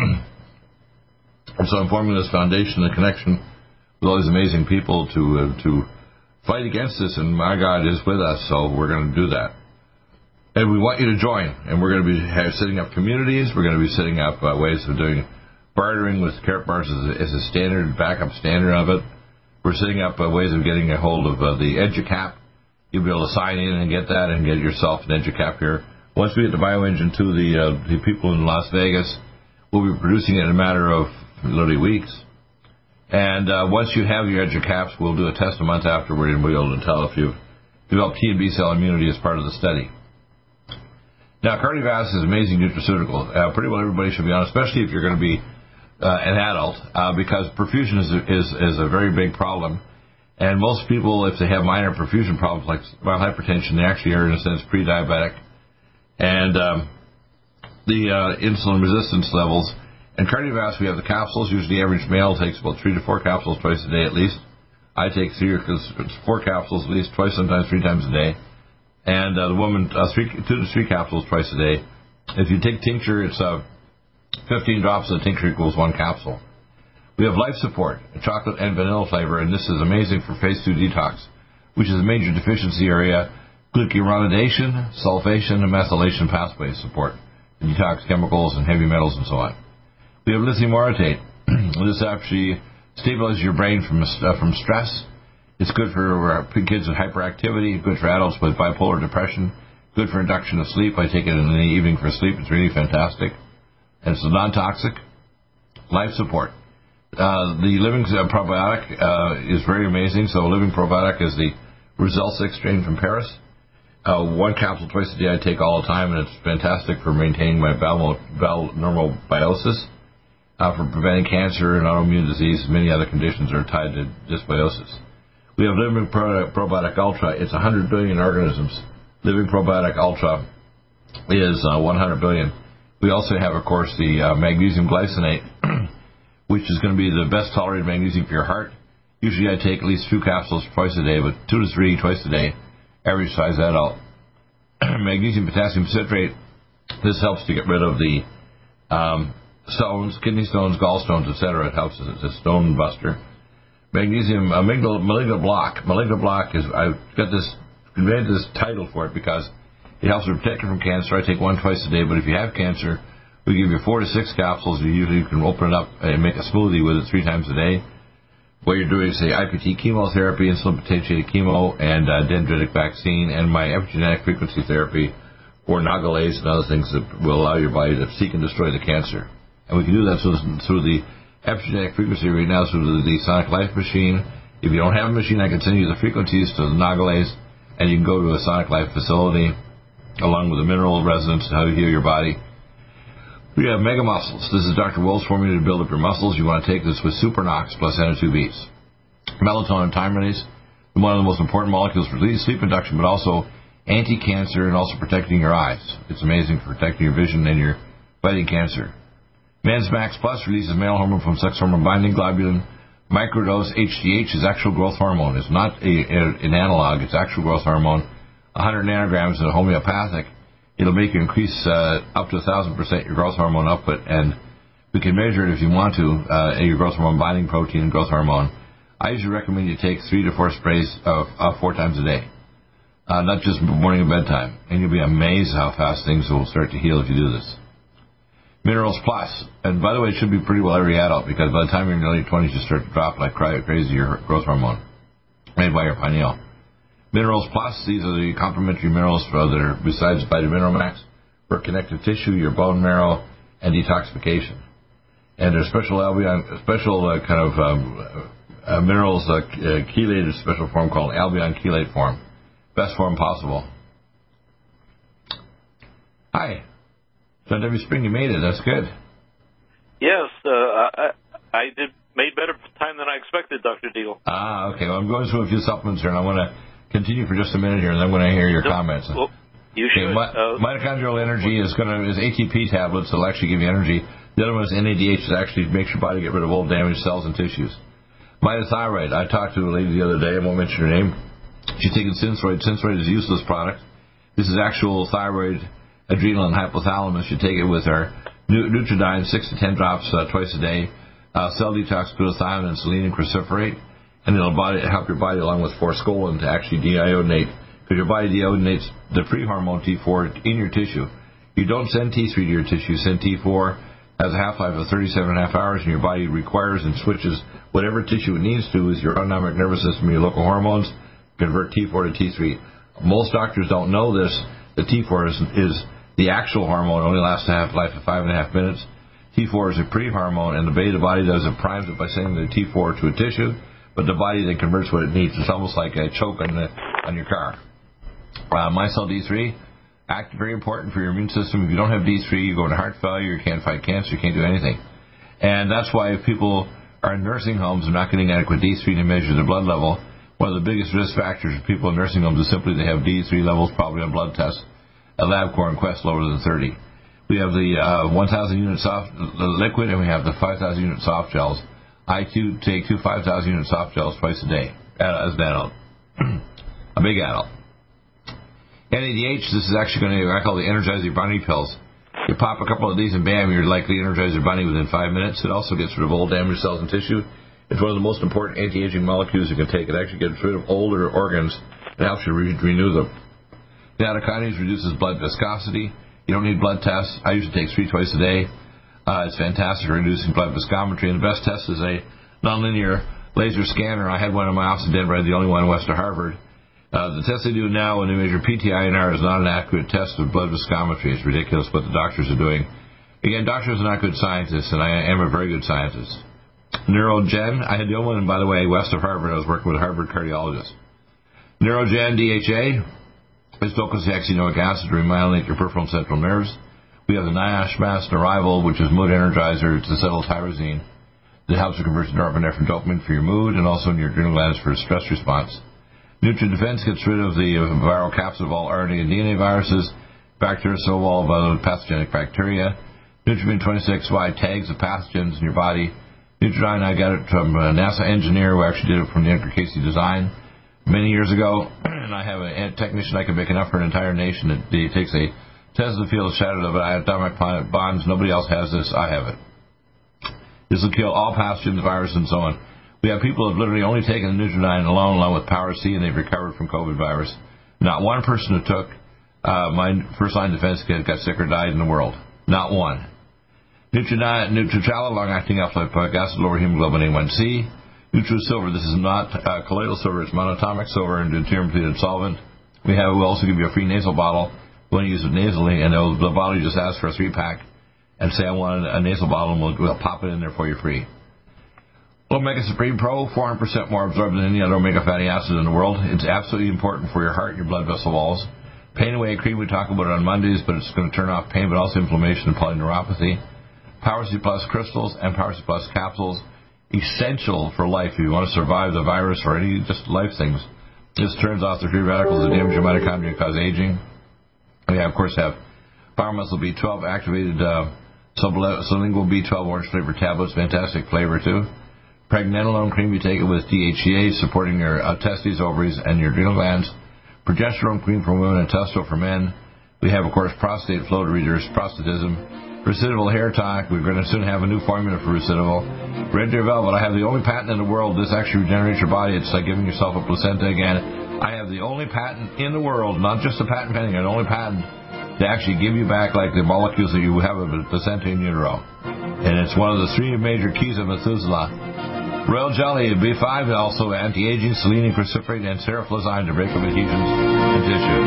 And so I'm forming this foundation, the connection with all these amazing people to uh, to fight against this, and my God is with us, so we're going to do that. And we want you to join, and we're going to be have, setting up communities. We're going to be setting up uh, ways of doing bartering with Carrot Bars as a, as a standard, backup standard of it. We're setting up uh, ways of getting a hold of uh, the EduCap. You'll be able to sign in and get that and get yourself an EduCap here. Once we get the BioEngine to the, uh, the people in Las Vegas, we'll be producing it in a matter of literally weeks. And uh, once you have your EduCaps, we'll do a test a month afterward, and we'll be able to tell if you've developed T and B cell immunity as part of the study. Now, Cardiovasc is an amazing nutraceutical. Uh, pretty well everybody should be on, especially if you're going to be uh, an adult, uh, because perfusion is, is is a very big problem. And most people, if they have minor perfusion problems like mild hypertension, they actually are, in a sense, pre-diabetic. And um, the uh, insulin resistance levels. And Cardiovasc, we have the capsules. Usually the average male takes about three to four capsules twice a day at least. I take three or four capsules at least twice, sometimes three times a day. And uh, the woman, uh, three, two to three capsules twice a day. If you take tincture, it's uh, fifteen drops of the tincture equals one capsule. We have Life Support, a chocolate and vanilla flavor, and this is amazing for phase two detox, which is a major deficiency area. Glucuronidation, sulfation, and methylation pathway support, detox chemicals and heavy metals and so on. We have lithium orotate. This actually stabilizes your brain from uh, from stress. It's good for uh, kids with hyperactivity, good for adults with bipolar depression, good for induction of sleep. I take it in the evening for sleep. It's really fantastic. And it's non-toxic. Life Support. Uh, the Living Probiotic uh, is very amazing. So Living Probiotic is the Resulsic strain from Paris. Uh, one capsule twice a day I take all the time, and it's fantastic for maintaining my bowel, bowel normal biosis, uh, for preventing cancer and autoimmune disease. Many other conditions are tied to dysbiosis. We have Living Pro- Probiotic Ultra. It's one hundred billion organisms. Living Probiotic Ultra is uh, one hundred billion. We also have, of course, the uh, magnesium glycinate, which is going to be the best tolerated magnesium for your heart. Usually I take at least two capsules twice a day, but two to three twice a day, average size adult. Magnesium potassium citrate, this helps to get rid of the um, stones, kidney stones, gallstones, et cetera. It helps as a stone buster. Magnesium, uh, malignant block. Malignant block is, I've got this, invented this title for it because it helps to protect you from cancer. I take one twice a day, but if you have cancer, we give you four to six capsules. You usually can open it up and make a smoothie with it three times a day. What you're doing is, say, I P T chemotherapy, insulin potentiated chemo, and uh, dendritic vaccine, and my epigenetic frequency therapy, or Nagalase and other things that will allow your body to seek and destroy the cancer. And we can do that through, through the epigenetic frequency right now, through the, the Sonic Life machine. If you don't have a machine, I can send you the frequencies to the Nagalase, and you can go to a Sonic Life facility, along with the mineral residence, how to heal your body. We have Mega Muscles. This is Doctor Will's formula to build up your muscles. You want to take this with Supernox plus N O two Bs. Melatonin time release, one of the most important molecules for sleep induction, but also anti-cancer and also protecting your eyes. It's amazing for protecting your vision and your fighting cancer. Men's Max Plus releases male hormone from sex hormone binding globulin. Microdose H G H is actual growth hormone. It's not a, a, an analog. It's actual growth hormone. one hundred nanograms is homeopathic. It'll make you increase uh, up to one thousand percent your growth hormone output, and we can measure it if you want to, uh, your growth hormone binding protein and growth hormone. I usually recommend you take three to four sprays uh, uh, four times a day, uh, not just morning and bedtime, and you'll be amazed how fast things will start to heal if you do this. Minerals Plus, and by the way, it should be pretty well every adult, because by the time you're in your early twenties, you start to drop like crazy your growth hormone made by your pineal. Minerals Plus, these are the complementary minerals for other, besides Vitamineral Max, for connective tissue, your bone marrow, and detoxification. And there's special Albion, special uh, kind of um, uh, minerals, uh, uh, chelated special form called Albion Chelate form. Best form possible. Hi. So every spring you made it. That's good. Yes, uh, I, I did made better time than I expected, Doctor Deal. Ah, okay. Well, I'm going through a few supplements here, and I want to continue for just a minute here, and then I'm going to hear your no, comments. Well, you should. Okay, mi- uh, mitochondrial energy is going to is A T P tablets that'll actually give you energy. The other one is N A D H that actually makes your body get rid of old damaged cells and tissues. Mitothyroid. I talked to a lady the other day. I won't mention her name. She's taking Synthroid. Synthroid is a useless product. This is actual thyroid, adrenal, and hypothalamus. You take it with our Nutridyne, six to ten drops uh, twice a day. Uh, cell detox, glutathione, and selenium cruciferate. And it'll body, help your body, along with forskolin, to actually deiodinate, because your body deiodinates the free hormone T four in your tissue. You don't send T three to your tissue. You send T four, has a half-life of thirty-seven and a half hours, and your body requires and switches whatever tissue it needs to with your autonomic nervous system, your local hormones, convert T four to T three. Most doctors don't know this. The T four is, is the actual hormone, only lasts a half-life of five and a half minutes. T four is a pre-hormone, and the way the body does it primes it by sending the T four to a tissue, but the body then converts what it needs. It's almost like a choke on, the, on your car. Uh, Micelle D three, act very important for your immune system. If you don't have D three, you go into heart failure, you can't fight cancer, you can't do anything. And that's why if people are in nursing homes and not getting adequate D three to measure their blood level, one of the biggest risk factors for people in nursing homes is simply they have D three levels, probably on blood tests, a LabCorp and Quest lower than thirty. We have the uh, one thousand unit soft the liquid, and we have the five thousand unit soft gels. I too take two five thousand unit soft gels twice a day as an adult, a big adult. N A D H, this is actually going to, I call the Energizer Bunny pills. You pop a couple of these and bam, you're likely Energizer Bunny within five minutes. It also gets rid of old damaged cells and tissue. It's one of the most important anti-aging molecules you can take. It actually gets rid of older organs and helps you re- renew them. Nattokinase reduces blood viscosity. You don't need blood tests. I usually take three twice a day. Uh, it's fantastic for reducing blood viscometry. And the best test is a nonlinear laser scanner. I had one in my office in Denver. I had the only one west of Harvard. Uh, the test they do now when they measure P T I N R is not an accurate test of blood viscometry. It's ridiculous what the doctors are doing. Again, doctors are not good scientists, and I am a very good scientist. Neurogen, I had the only one, by the way, west of Harvard. I was working with a Harvard cardiologist. Neurogen D H A is docosahexaenoic acid to remyelinate your peripheral and central nerves. We have the Niash-Mast Arrival, which is mood energizer. It's acetyltyrosine that helps to convert norepinephrine dopamine for your mood and also in your adrenal glands for a stress response. NutriDefense gets rid of the viral capsid of all R N A and D N A viruses, bacteria, so all of other pathogenic bacteria. Nutribin twenty-six Y tags the pathogens in your body. Nutridyne, I got it from a NASA engineer who actually did it from the Edgar Casey design many years ago, and I have a technician I can make enough for an entire nation. It, it takes a Tesla field shattered of it. I have done my planet bonds. Nobody else has this. I have it. This will kill all pathogens, viruses, and so on. We have people who have literally only taken the Nutridyne alone, along with Power C, and they've recovered from COVID virus. Not one person who took uh, my first-line defense kit got sick or died in the world. Not one. Nutridyne, Nutritrala, long-acting alpha-lipoic acid, lower hemoglobin A one C. NutriSilver, this is not uh, colloidal silver, it's monatomic silver and deuterium-pleated solvent. We have, we'll also give you a free nasal bottle. We'll use it nasally, and the bottle you just ask for a three-pack, and say I want a nasal bottle, and we'll, we'll pop it in there for you free. Omega Supreme Pro, four hundred percent more absorbed than any other omega fatty acid in the world. It's absolutely important for your heart and your blood vessel walls. Pain Away Cream, we talk about it on Mondays, but it's going to turn off pain, but also inflammation and polyneuropathy. Power C Plus crystals and Power C Plus capsules, essential for life if you want to survive the virus or any just life things. This turns off the free radicals that damage your mitochondria and cause aging. We, have, of course, have Power Muscle B twelve activated uh, sublingual B twelve orange flavor tablets, fantastic flavor too. Pregnenolone cream, you take it with D H E A, supporting your uh, testes, ovaries, and your adrenal glands. Progesterone cream for women and testo for men. We have, of course, prostate flow to reduce prostatism. Recidival hair tonic. We're going to soon have a new formula for Recidival. Red Deer Velvet. I have the only patent in the world. This actually regenerates your body. It's like giving yourself a placenta again. I have the only patent in the world, not just a patent pending, an only patent to actually give you back like the molecules that you have of a placenta in utero. And it's one of the three major keys of Methuselah. Royal Jelly, B five, also anti-aging, selenium cruciferate, and seriflozine to break up adhesions in tissue.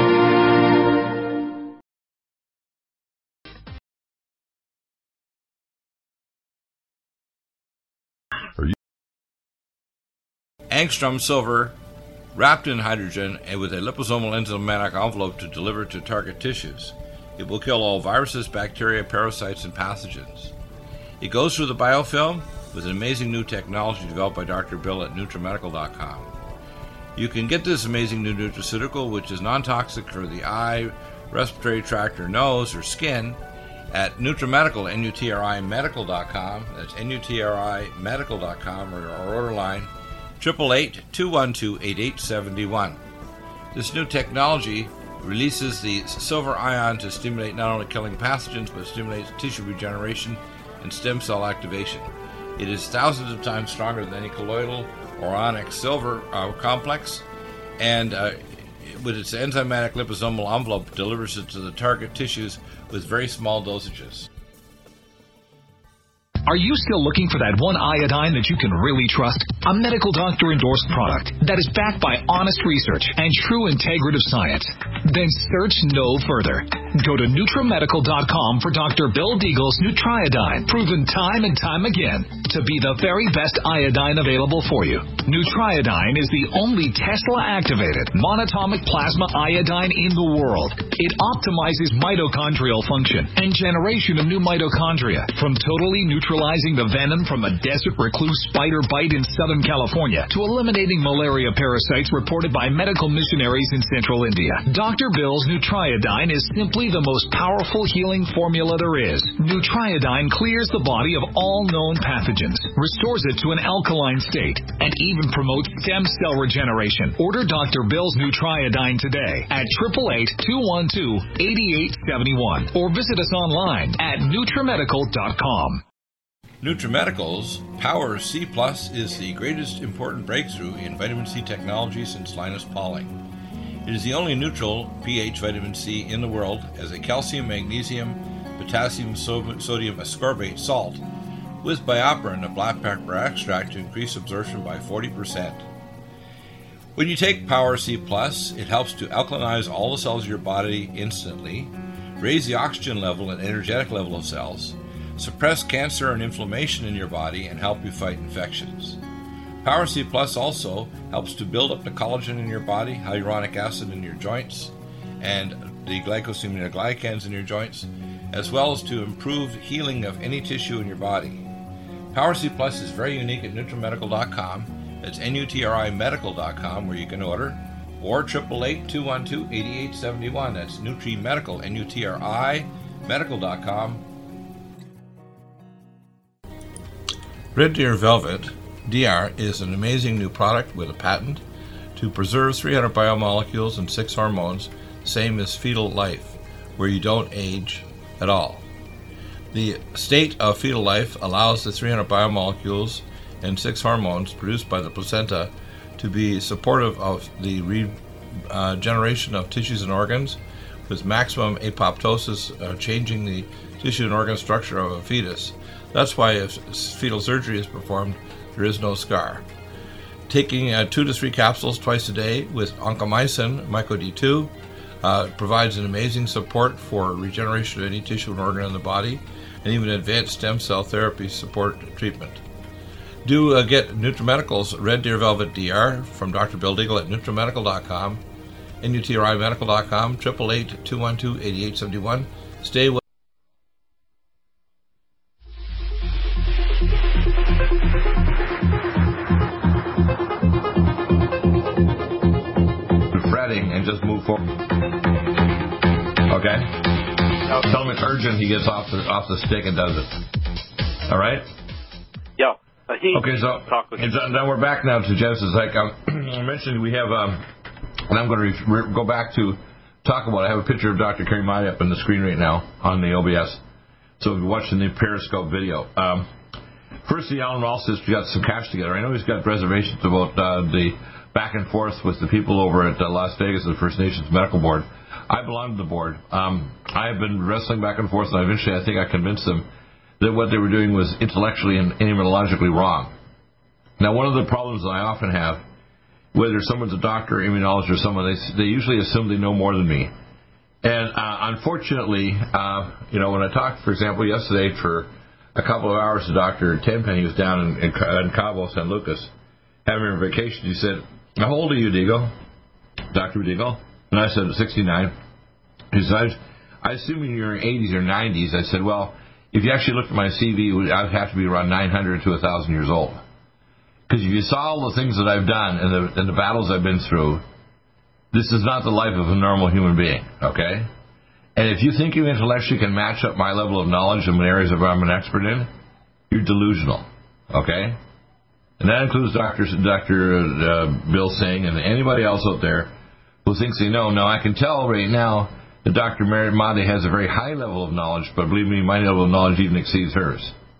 Angstrom silver, wrapped in hydrogen and with a liposomal enzymatic envelope to deliver to target tissues. It will kill all viruses, bacteria, parasites, and pathogens. It goes through the biofilm with an amazing new technology developed by Doctor Bill at NutriMedical dot com. You can get this amazing new nutraceutical, which is non-toxic for the eye, respiratory tract, or nose, or skin, at NutriMedical, N U T R I Medical dot com. That's N U T R I Medical dot com, or our order line, eight eight eight, two one two, eight eight seven one. This new technology releases the silver ion to stimulate not only killing pathogens, but stimulates tissue regeneration and stem cell activation. It is thousands of times stronger than any colloidal or onyx silver uh, complex, and uh, with its enzymatic liposomal envelope delivers it to the target tissues with very small dosages. Are you still looking for that one iodine that you can really trust? A medical doctor endorsed product that is backed by honest research and true integrative science? Then search no further. Go to NutriMedical dot com for Doctor Bill Deagle's Nutriodine, proven time and time again to be the very best iodine available for you. Nutriodine is the only Tesla-activated monatomic plasma iodine in the world. It optimizes mitochondrial function and generation of new mitochondria from totally neutralizing the venom from a desert recluse spider bite in Southern California to eliminating malaria parasites reported by medical missionaries in Central India. Doctor Bill's Nutriodine is simply the most powerful healing formula there is. Nutriodine clears the body of all known pathogens, restores it to an alkaline state, and even promotes stem cell regeneration. Order Doctor Bill's Nutriodine today at eight eight eight, two one two, eight eight seven one or visit us online at NutriMedical dot com. NutriMedical's Power C Plus is the greatest important breakthrough in vitamin C technology since Linus Pauling. It is the only neutral pH vitamin C in the world as a calcium, magnesium, potassium, sodium ascorbate salt with BioPerine, a black pepper extract, to increase absorption by forty percent. When you take Power C Plus, it helps to alkalinize all the cells of your body instantly, raise the oxygen level and energetic level of cells, suppress cancer and inflammation in your body, and help you fight infections. Power C Plus also helps to build up the collagen in your body, hyaluronic acid in your joints, and the glycosaminoglycans in your joints, as well as to improve healing of any tissue in your body. Power C Plus is very unique at NutriMedical dot com. It's N U T R I medical dot com where you can order, or eight eight eight, two one two, eight eight seven one. That's NutriMedical, N U T R I medical dot com. Red Deer Velvet D R is an amazing new product with a patent to preserve three hundred biomolecules and six hormones, same as fetal life, where you don't age at all. The state of fetal life allows the three hundred biomolecules and six hormones produced by the placenta to be supportive of the regeneration uh, of tissues and organs, with maximum apoptosis, uh, changing the tissue and organ structure of a fetus. That's why if fetal surgery is performed, there is no scar. Taking uh, two to three capsules twice a day with oncomycin, Myco D two, uh, provides an amazing support for regeneration of any tissue and organ in the body, and even advanced stem cell therapy support treatment. Do uh, get NutriMedical's Red Deer Velvet D R from Doctor Bill Deagle at NutriMedical dot com, N U T R I medical dot com, eight eight eight, two one two, eight eight seven one. Stay well. And just move forward. Okay? Now tell him it's urgent. He gets off the off the stick and does it. All right? Yeah. Uh, he okay, so and so now we're back now to Genesis. Like um, I mentioned, we have, um, and I'm going to re- re- go back to talk about it. I have a picture of Doctor Kerry Mahdi up on the screen right now on the O B S. So if you're watching the Periscope video. Um, firstly, Alan Rawls has got some cash together. I know he's got reservations about uh, the back and forth with the people over at uh, Las Vegas, the First Nations Medical Board. I belong to the board. Um, I have been wrestling back and forth, and eventually I think I convinced them that what they were doing was intellectually and immunologically wrong. Now, one of the problems that I often have, whether someone's a doctor, immunologist, or someone, they, they usually assume they know more than me. And uh, unfortunately, uh, you know, when I talked, for example, yesterday for a couple of hours to Doctor Tenpenny, who was down in, in, in Cabo San Lucas, having a vacation, he said, "How old are you, Deagle?" Doctor Deagle. And I said, sixty-nine. He said, I assume in your eighties or nineties. I said, well, if you actually looked at my C V, I would have to be around nine hundred to one thousand years old. Because if you saw all the things that I've done and the, and the battles I've been through, this is not the life of a normal human being, okay? And if you think you intellectually can match up my level of knowledge in areas that I'm an expert in, you're delusional, okay? And that includes Doctor Doctor Uh, Bill Singh and anybody else out there who thinks they know. Now, I can tell right now that Doctor Mary Mahdi has a very high level of knowledge, but believe me, my level of knowledge even exceeds hers.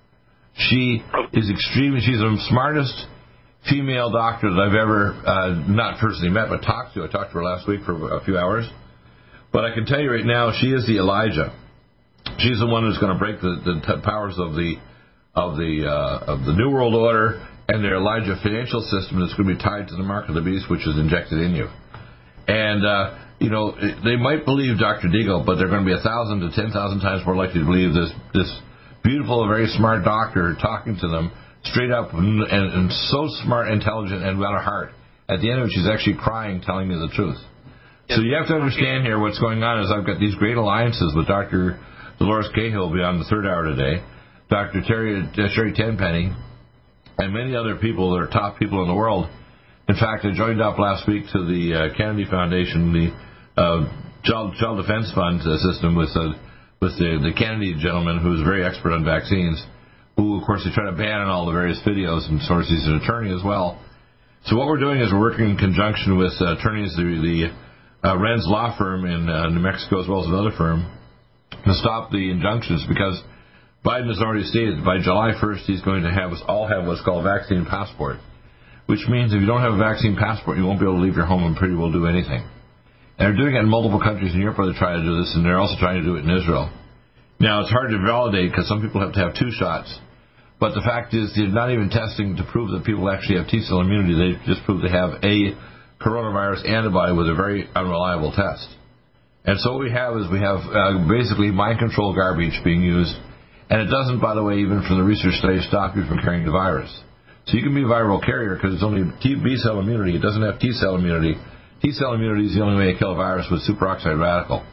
She is extremely, she's the smartest female doctor that I've ever, uh, not personally met, but talked to. I talked to her last week for a few hours. But I can tell you right now, she is the Elijah. She's the one who's going to break the, the t- powers of the of the uh, of the New World Order and their Elijah financial system that's going to be tied to the mark of the beast, which is injected in you. And, uh, you know, they might believe Doctor Deagle, but they're going to be a thousand to ten thousand times more likely to believe this this beautiful, very smart doctor talking to them straight up and, and so smart, intelligent, and got a heart. At the end of it, she's actually crying, telling me the truth. So you have to understand here what's going on is I've got these great alliances with Doctor Dolores Cahill will be on the third hour today, Doctor Terry, uh, Sherry Tenpenny, and many other people that are top people in the world. In fact, I joined up last week to the uh, Kennedy Foundation, the uh, Child, Child Defense Fund uh, system with, uh, with the, the Kennedy gentleman who's very expert on vaccines, who, of course, they try to ban on all the various videos, and so he's an attorney as well. So what we're doing is we're working in conjunction with uh, attorneys, the, the uh, Renz Law Firm in uh, New Mexico, as well as another firm, to stop the injunctions, because Biden has already stated that by July first he's going to have us all have what's called a vaccine passport, which means if you don't have a vaccine passport, you won't be able to leave your home and pretty well do anything. And they're doing it in multiple countries in Europe where they're trying to do this, and they're also trying to do it in Israel. Now, it's hard to validate because some people have to have two shots, but the fact is they're not even testing to prove that people actually have T-cell immunity. They just prove they have a coronavirus antibody with a very unreliable test. And so what we have is we have uh, basically mind control garbage being used, And it doesn't, by the way, even from the research studies, stop you from carrying the virus. So you can be a viral carrier because it's only T- B-cell immunity. It doesn't have T-cell immunity. T-cell immunity is the only way to kill a virus with superoxide radical.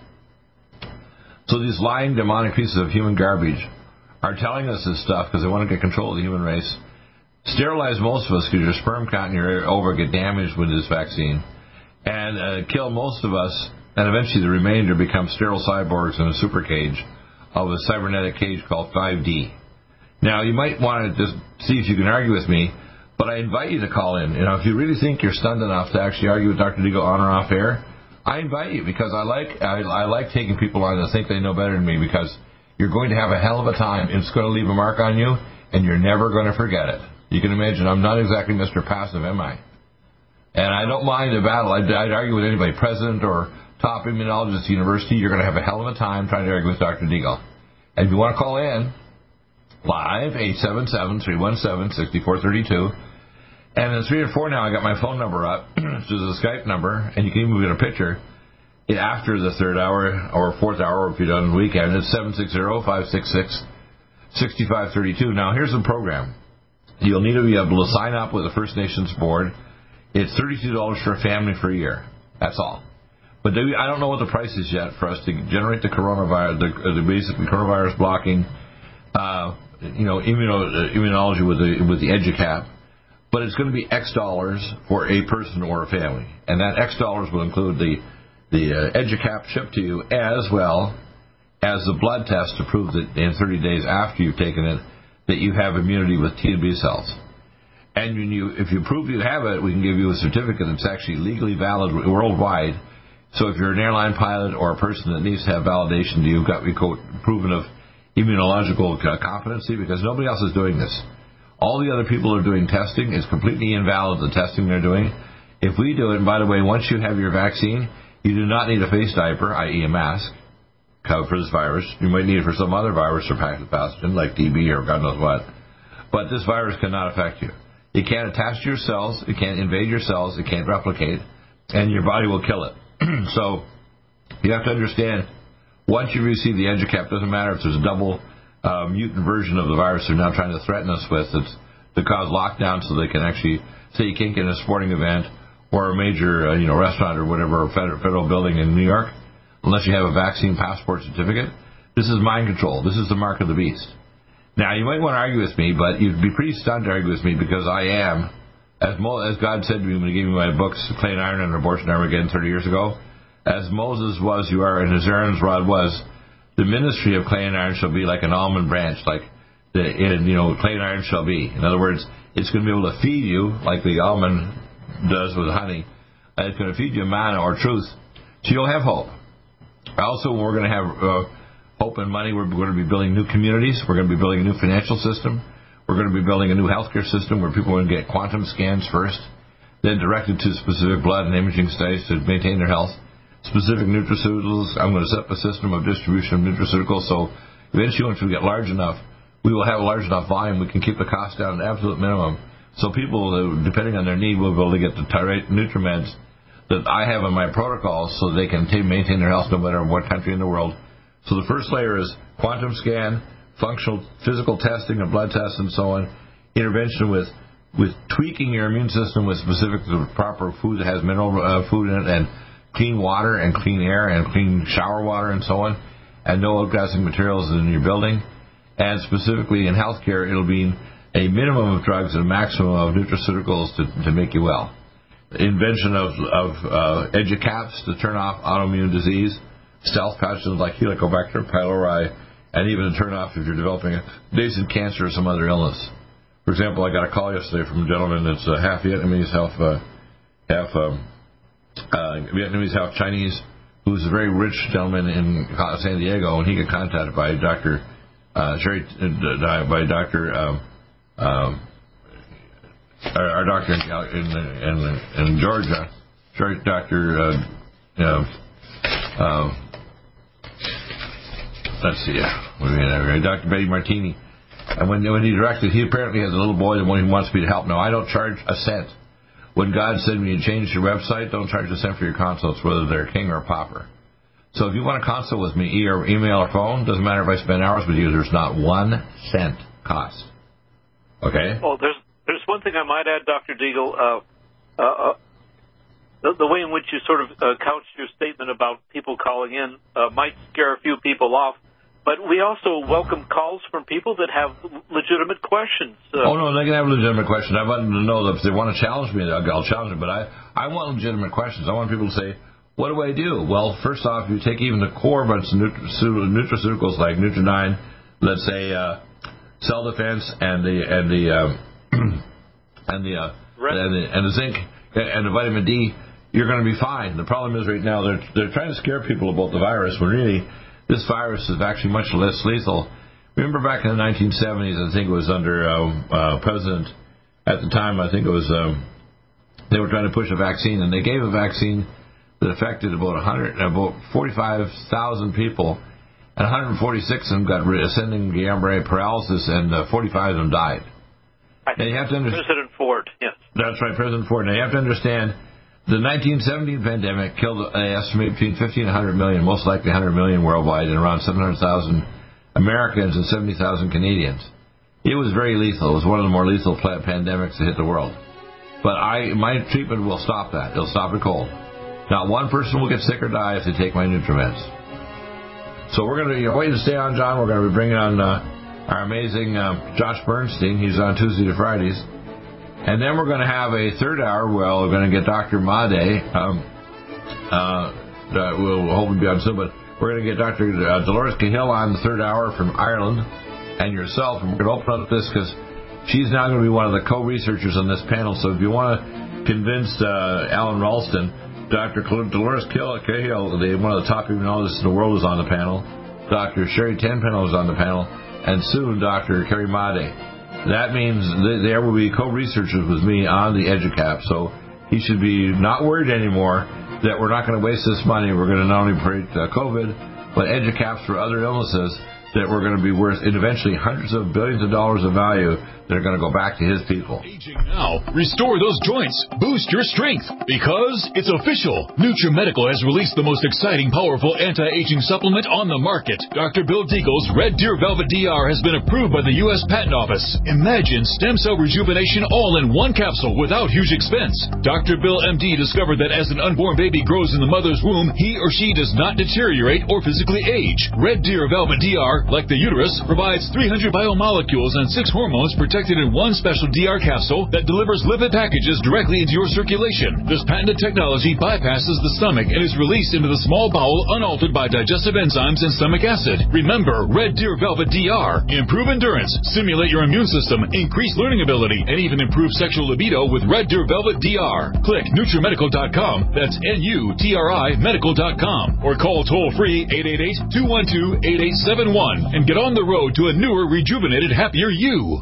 So these lying, demonic pieces of human garbage are telling us this stuff because they want to get control of the human race. Sterilize most of us because your sperm count and your ova get damaged with this vaccine. And uh, kill most of us, and eventually the remainder become sterile cyborgs in a super cage of a cybernetic cage called five D. Now, you might want to just see if you can argue with me, but I invite you to call in. You know, if you really think you're stunned enough to actually argue with Doctor Deagle on or off air, I invite you because I like I, I like taking people on that think they know better than me because you're going to have a hell of a time. It's going to leave a mark on you, and you're never going to forget it. You can imagine I'm not exactly Mister Passive, am I? And I don't mind a battle. I'd, I'd argue with anybody, president or top immunologist at the university. You're going to have a hell of a time trying to argue with Doctor Deagle. And if you want to call in, live, eight seven seven, three one seven, six four three two. And in three or four now, I got my phone number up, which is a Skype number, and you can even get a picture after the third hour or fourth hour if you're done on the weekend. It's seven six zero, five six six, six five three two. Now, here's the program. You'll need to be able to sign up with the First Nations Board. It's thirty-two dollars for a family for a year. That's all. But I don't know what the price is yet for us to generate the coronavirus, the, the basically coronavirus blocking, uh, you know, immuno, uh, immunology with the with the EduCap. But it's going to be X dollars for a person or a family, and that X dollars will include the the uh, EduCap shipped to you as well as the blood test to prove that in thirty days after you've taken it that you have immunity with T and B cells. And when you, if you prove you have it, we can give you a certificate that's actually legally valid worldwide. So if you're an airline pilot or a person that needs to have validation, you've got we quote proven of immunological competency because nobody else is doing this. All the other people are doing testing is completely invalid, the testing they're doing. If we do it, and by the way, once you have your vaccine, you do not need a face diaper, that is a mask, for this virus. You might need it for some other virus or pathogen like T B or God knows what. But this virus cannot affect you. It can't attach to your cells, it can't invade your cells, it can't replicate, and your body will kill it. So you have to understand, once you receive the EduCap, doesn't matter if there's a double uh, mutant version of the virus they're now trying to threaten us with that's, to cause lockdown so they can actually say you can't get in a sporting event or a major uh, you know restaurant or whatever, or federal, federal building in New York, unless you have a vaccine passport certificate. This is mind control. This is the mark of the beast. Now, you might want to argue with me, but you'd be pretty stunned to argue with me because I am, as Mo, as God said to me when he gave me my books, Clay and Iron and Abortion Armageddon thirty years ago, as Moses was, you are, and as Aaron's rod was, the ministry of Clay and Iron shall be like an almond branch, like the, in, you know, Clay and Iron shall be. In other words, it's going to be able to feed you like the almond does with honey. And it's going to feed you manna or truth, so you'll have hope. Also, we're going to have uh, hope and money. We're going to be building new communities. We're going to be building a new financial system. We're going to be building a new healthcare system where people are going to get quantum scans first, then directed to specific blood and imaging studies to maintain their health. Specific nutraceuticals. I'm going to set up a system of distribution of nutraceuticals so eventually once we get large enough, we will have a large enough volume we can keep the cost down to an absolute minimum. So people, depending on their need, will be able to get the Tyrate Nutrimeds that I have in my protocols so they can t- maintain their health no matter what country in the world. So the first layer is quantum scan, functional physical testing and blood tests and so on, intervention with with tweaking your immune system with specific proper food that has mineral uh, food in it and clean water and clean air and clean shower water and so on, and no outgassing materials in your building. And specifically in healthcare, it'll be a minimum of drugs and a maximum of nutraceuticals to, to make you well. Invention of, of uh, EduCaps to turn off autoimmune disease, stealth pathogens like Helicobacter pylori, and even to turn off if you're developing a nascent cancer or some other illness. For example, I got a call yesterday from a gentleman that's uh, half Vietnamese, half uh, half um, uh, Vietnamese, half Chinese, who's a very rich gentleman in San Diego, and he got contacted by Doctor Uh, Sherry, uh, by Doctor Um, um, our, our doctor in, in, in, in Georgia, Doctor Uh, uh, uh, let's see, yeah, Doctor Betty Martini. And when when he directed, he apparently has a little boy that wants me to help. Now, I don't charge a cent. When God said when you change your website, don't charge a cent for your consults, whether they're king or pauper. So if you want a consult with me, either email or phone, doesn't matter if I spend hours with you, there's not one cent cost. Okay? Oh, there's there's one thing I might add, Doctor Deagle. Uh, uh, uh, the, the way in which you sort of uh, couched your statement about people calling in uh, might scare a few people off. But we also welcome calls from people that have legitimate questions. Uh, oh, no, they can have legitimate questions. I want them to know that if they want to challenge me, I'll, I'll challenge them. But I, I want legitimate questions. I want people to say, what do I do? Well, first off, you take even the core bunch of nutraceuticals like Nutridyne, let's say uh, Cell Defense, and the and the um, and the, uh, and the and the zinc and the vitamin D, you're going to be fine. The problem is right now they're they're trying to scare people about the virus when really this virus is actually much less lethal. Remember back in the nineteen seventies, I think it was under uh, uh, President at the time. I think it was um, they were trying to push a vaccine, and they gave a vaccine that affected about one hundred, about forty-five thousand people, and one hundred forty-six of them got ascending Guillain-Barré paralysis, and uh, forty-five of them died. I think you have to understand, President Ford, yes. That's right, President Ford. Now you have to understand, the nineteen seventeen pandemic killed, I estimate, between fifty and one hundred million, most likely one hundred million worldwide, and around seven hundred thousand Americans and seventy thousand Canadians. It was very lethal. It was one of the more lethal pandemics that hit the world. But I, my treatment will stop that. It'll stop it cold. Not one person will get sick or die if they take my NutriMeds. So we're going to, you're waiting to stay on, John. We're going to be bringing on uh, our amazing uh, Josh Bernstein. He's on Tuesday to Fridays. And then we're going to have a third hour where we're going to get Doctor Made. Um, uh, uh, we'll hopefully be on soon, but we're going to get Doctor Uh, Dolores Cahill on the third hour from Ireland, and yourself. And we're going to open up this because she's now going to be one of the co-researchers on this panel. So if you want to convince uh, Alan Ralston, Doctor Dolores Cahill, the, one of the top immunologists in the world, is on the panel. Doctor Sherry Tenpenny is on the panel. And soon, Doctor Kerry Made. That means there will be co-researchers with me on the EduCap. So he should be not worried anymore that we're not going to waste this money. We're going to not only treat uh, COVID, but EduCaps for other illnesses that we're going to be worth eventually hundreds of billions of dollars of value that are going to go back to his people. Aging now. Restore those joints. Boost your strength. Because it's official. NutriMedical has released the most exciting, powerful anti-aging supplement on the market. Doctor Bill Deagle's Red Deer Velvet D R has been approved by the U S Patent Office. Imagine stem cell rejuvenation all in one capsule without huge expense. Doctor Bill M D discovered that as an unborn baby grows in the mother's womb, he or she does not deteriorate or physically age. Red Deer Velvet D R, like the uterus, provides three hundred biomolecules and six hormones protected in one special D R capsule that delivers lipid packages directly into your circulation. This patented technology bypasses the stomach and is released into the small bowel unaltered by digestive enzymes and stomach acid. Remember, Red Deer Velvet D R. Improve endurance, stimulate your immune system, increase learning ability, and even improve sexual libido with Red Deer Velvet D R. Click NutriMedical dot com, that's N U T R I medical dot com, or call toll-free eight eight eight, two one two, eight eight seven one and get on the road to a newer, rejuvenated, happier you.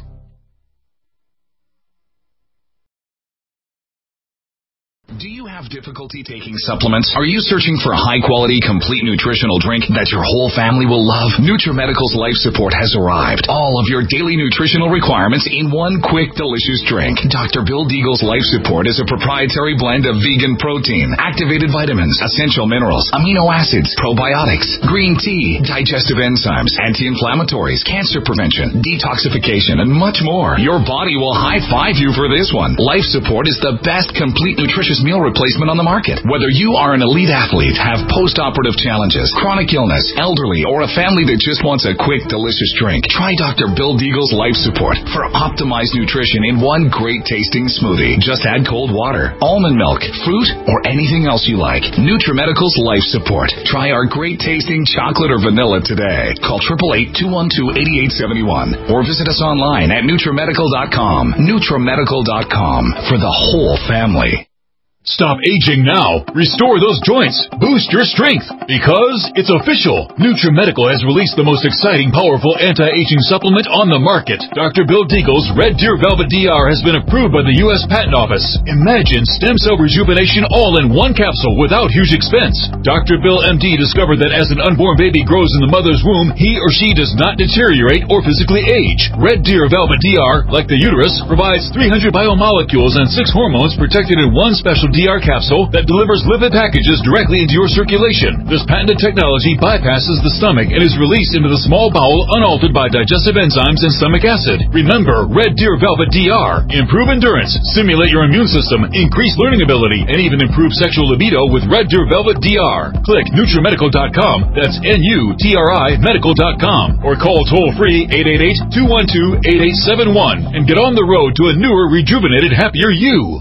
Do you have difficulty taking supplements? Are you searching for a high-quality, complete nutritional drink that your whole family will love? NutriMedical's Life Support has arrived. All of your daily nutritional requirements in one quick, delicious drink. Doctor Bill Deagle's Life Support is a proprietary blend of vegan protein, activated vitamins, essential minerals, amino acids, probiotics, green tea, digestive enzymes, anti-inflammatories, cancer prevention, detoxification, and much more. Your body will high-five you for this one. Life Support is the best complete nutritious meal replacement on the market. Whether you are an elite athlete, have post-operative challenges, chronic illness, elderly, or a family that just wants a quick, delicious drink, try Doctor Bill Deagle's Life Support for optimized nutrition in one great tasting smoothie. Just add cold water, almond milk, fruit, or anything else you like. NutriMedical's Life Support. Try our great tasting chocolate or vanilla today. Call eight eight eight, two one two, eight eight seven one or visit us online at NutriMedical dot com. NutriMedical dot com for the whole family. Stop aging now. Restore those joints. Boost your strength. Because it's official. NutriMedical has released the most exciting, powerful anti-aging supplement on the market. Doctor Bill Deagle's Red Deer Velvet D R has been approved by the U S Patent Office. Imagine stem cell rejuvenation all in one capsule without huge expense. Doctor Bill M D discovered that as an unborn baby grows in the mother's womb, he or she does not deteriorate or physically age. Red Deer Velvet D R, like the uterus, provides three hundred biomolecules and six hormones protected in one special D R capsule that delivers lipid packages directly into your circulation. This patented technology bypasses the stomach and is released into the small bowel unaltered by digestive enzymes and stomach acid. Remember, Red Deer Velvet D R. Improve endurance, stimulate your immune system, increase learning ability, and even improve sexual libido with Red Deer Velvet D R. Click NutriMedical dot com, that's N U T R I medical dot com, or call toll-free eight eight eight, two one two, eight eight seven one and get on the road to a newer, rejuvenated, happier you.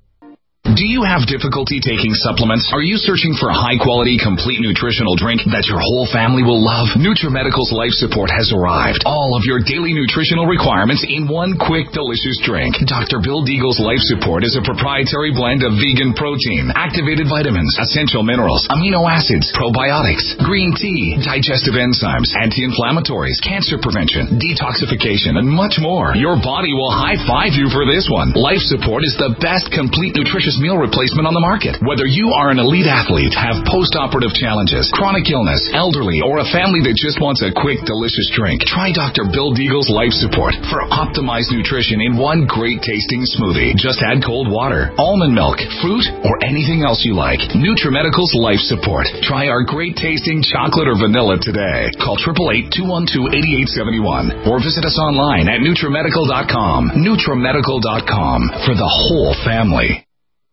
Do you have difficulty taking supplements? Are you searching for a high-quality, complete nutritional drink that your whole family will love? NutriMedical's Life Support has arrived. All of your daily nutritional requirements in one quick, delicious drink. Doctor Bill Deagle's Life Support is a proprietary blend of vegan protein, activated vitamins, essential minerals, amino acids, probiotics, green tea, digestive enzymes, anti-inflammatories, cancer prevention, detoxification, and much more. Your body will high-five you for this one. Life Support is the best complete nutritious meal replacement on the market. Whether you are an elite athlete, have post-operative challenges, chronic illness, elderly, or a family that just wants a quick, delicious drink, try Doctor Bill Deagle's Life Support for optimized nutrition in one great tasting smoothie. Just add cold water, almond milk, fruit, or anything else you like. NutriMedical's Life Support. Try our great tasting chocolate or vanilla today. Call eight eight eight, two one two, eight eight seven one or visit us online at NutriMedical dot com. NutriMedical dot com for the whole family.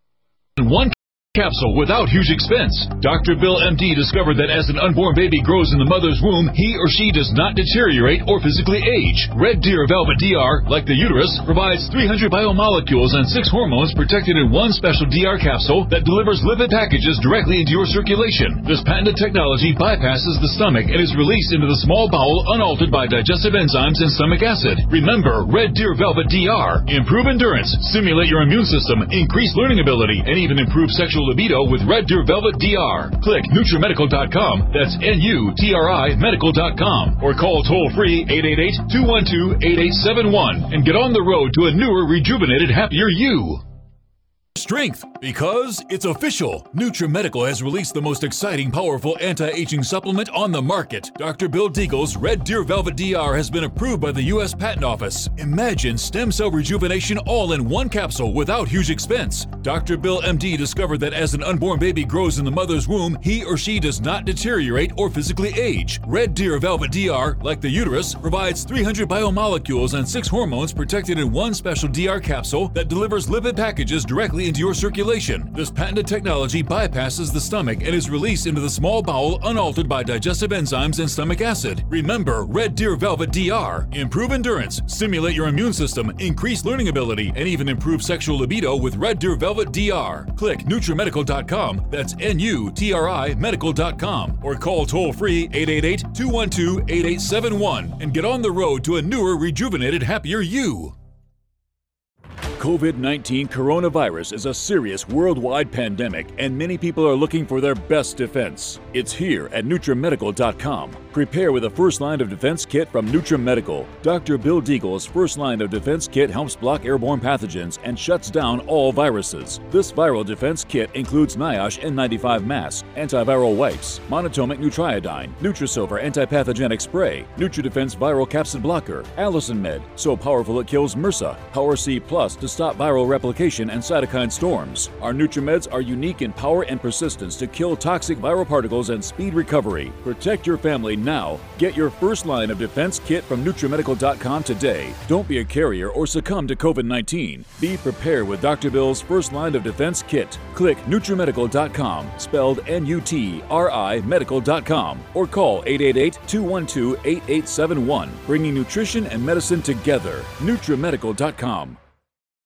One capsule without huge expense. Doctor Bill M D discovered that as an unborn baby grows in the mother's womb, he or she does not deteriorate or physically age. Red Deer Velvet D R, like the uterus, provides three hundred biomolecules and six hormones protected in one special D R capsule that delivers lipid packages directly into your circulation. This patented technology bypasses the stomach and is released into the small bowel unaltered by digestive enzymes and stomach acid. Remember, Red Deer Velvet D R. Improve endurance, stimulate your immune system, increase learning ability, and even improve sexual libido with Red Deer Velvet D R. Click NutriMedical dot com, that's N U T R I medical dot com, or call toll-free eight eight eight, two one two, eight eight seven one and get on the road to a newer, rejuvenated, happier you. Strength, because it's official. NutriMedical has released the most exciting, powerful anti-aging supplement on the market. Doctor Bill Deagle's Red Deer Velvet D R has been approved by the U S Patent Office. Imagine stem cell rejuvenation all in one capsule without huge expense. Doctor Bill M D discovered that as an unborn baby grows in the mother's womb, he or she does not deteriorate or physically age. Red Deer Velvet D R, like the uterus, provides three hundred biomolecules and six hormones protected in one special D R capsule that delivers lipid packages directly into your circulation. This patented technology bypasses the stomach and is released into the small bowel unaltered by digestive enzymes and stomach acid. Remember, Red Deer Velvet D R. Improve endurance, stimulate your immune system, increase learning ability, and even improve sexual libido with Red Deer Velvet D R. Click NutriMedical dot com, that's N U T R I medical dot com, or call toll-free eight eight eight, two one two, eight eight seven one and get on the road to a newer, rejuvenated, happier you. COVID nineteen coronavirus is a serious worldwide pandemic, and many people are looking for their best defense. It's here at NutriMedical dot com. Prepare with a first line of defense kit from NutriMedical. Doctor Bill Deagle's first line of defense kit helps block airborne pathogens and shuts down all viruses. This viral defense kit includes NIOSH N ninety-five masks, antiviral wipes, monatomic Nutriodine, Nutrisilver antipathogenic spray, NutriDefense viral capsid blocker, Allison Med, so powerful it kills MRSA, Power C Plus to stop viral replication and cytokine storms. Our NutriMeds are unique in power and persistence to kill toxic viral particles and speed recovery. Protect your family now. Get your first line of defense kit from NutriMedical dot com today. Don't be a carrier or succumb to COVID nineteen. Be prepared with Doctor Bill's first line of defense kit. Click NutriMedical dot com, spelled N U T R I medical dot com, or call eight eight eight, two one two, eight eight seven one, bringing nutrition and medicine together. NutriMedical dot com.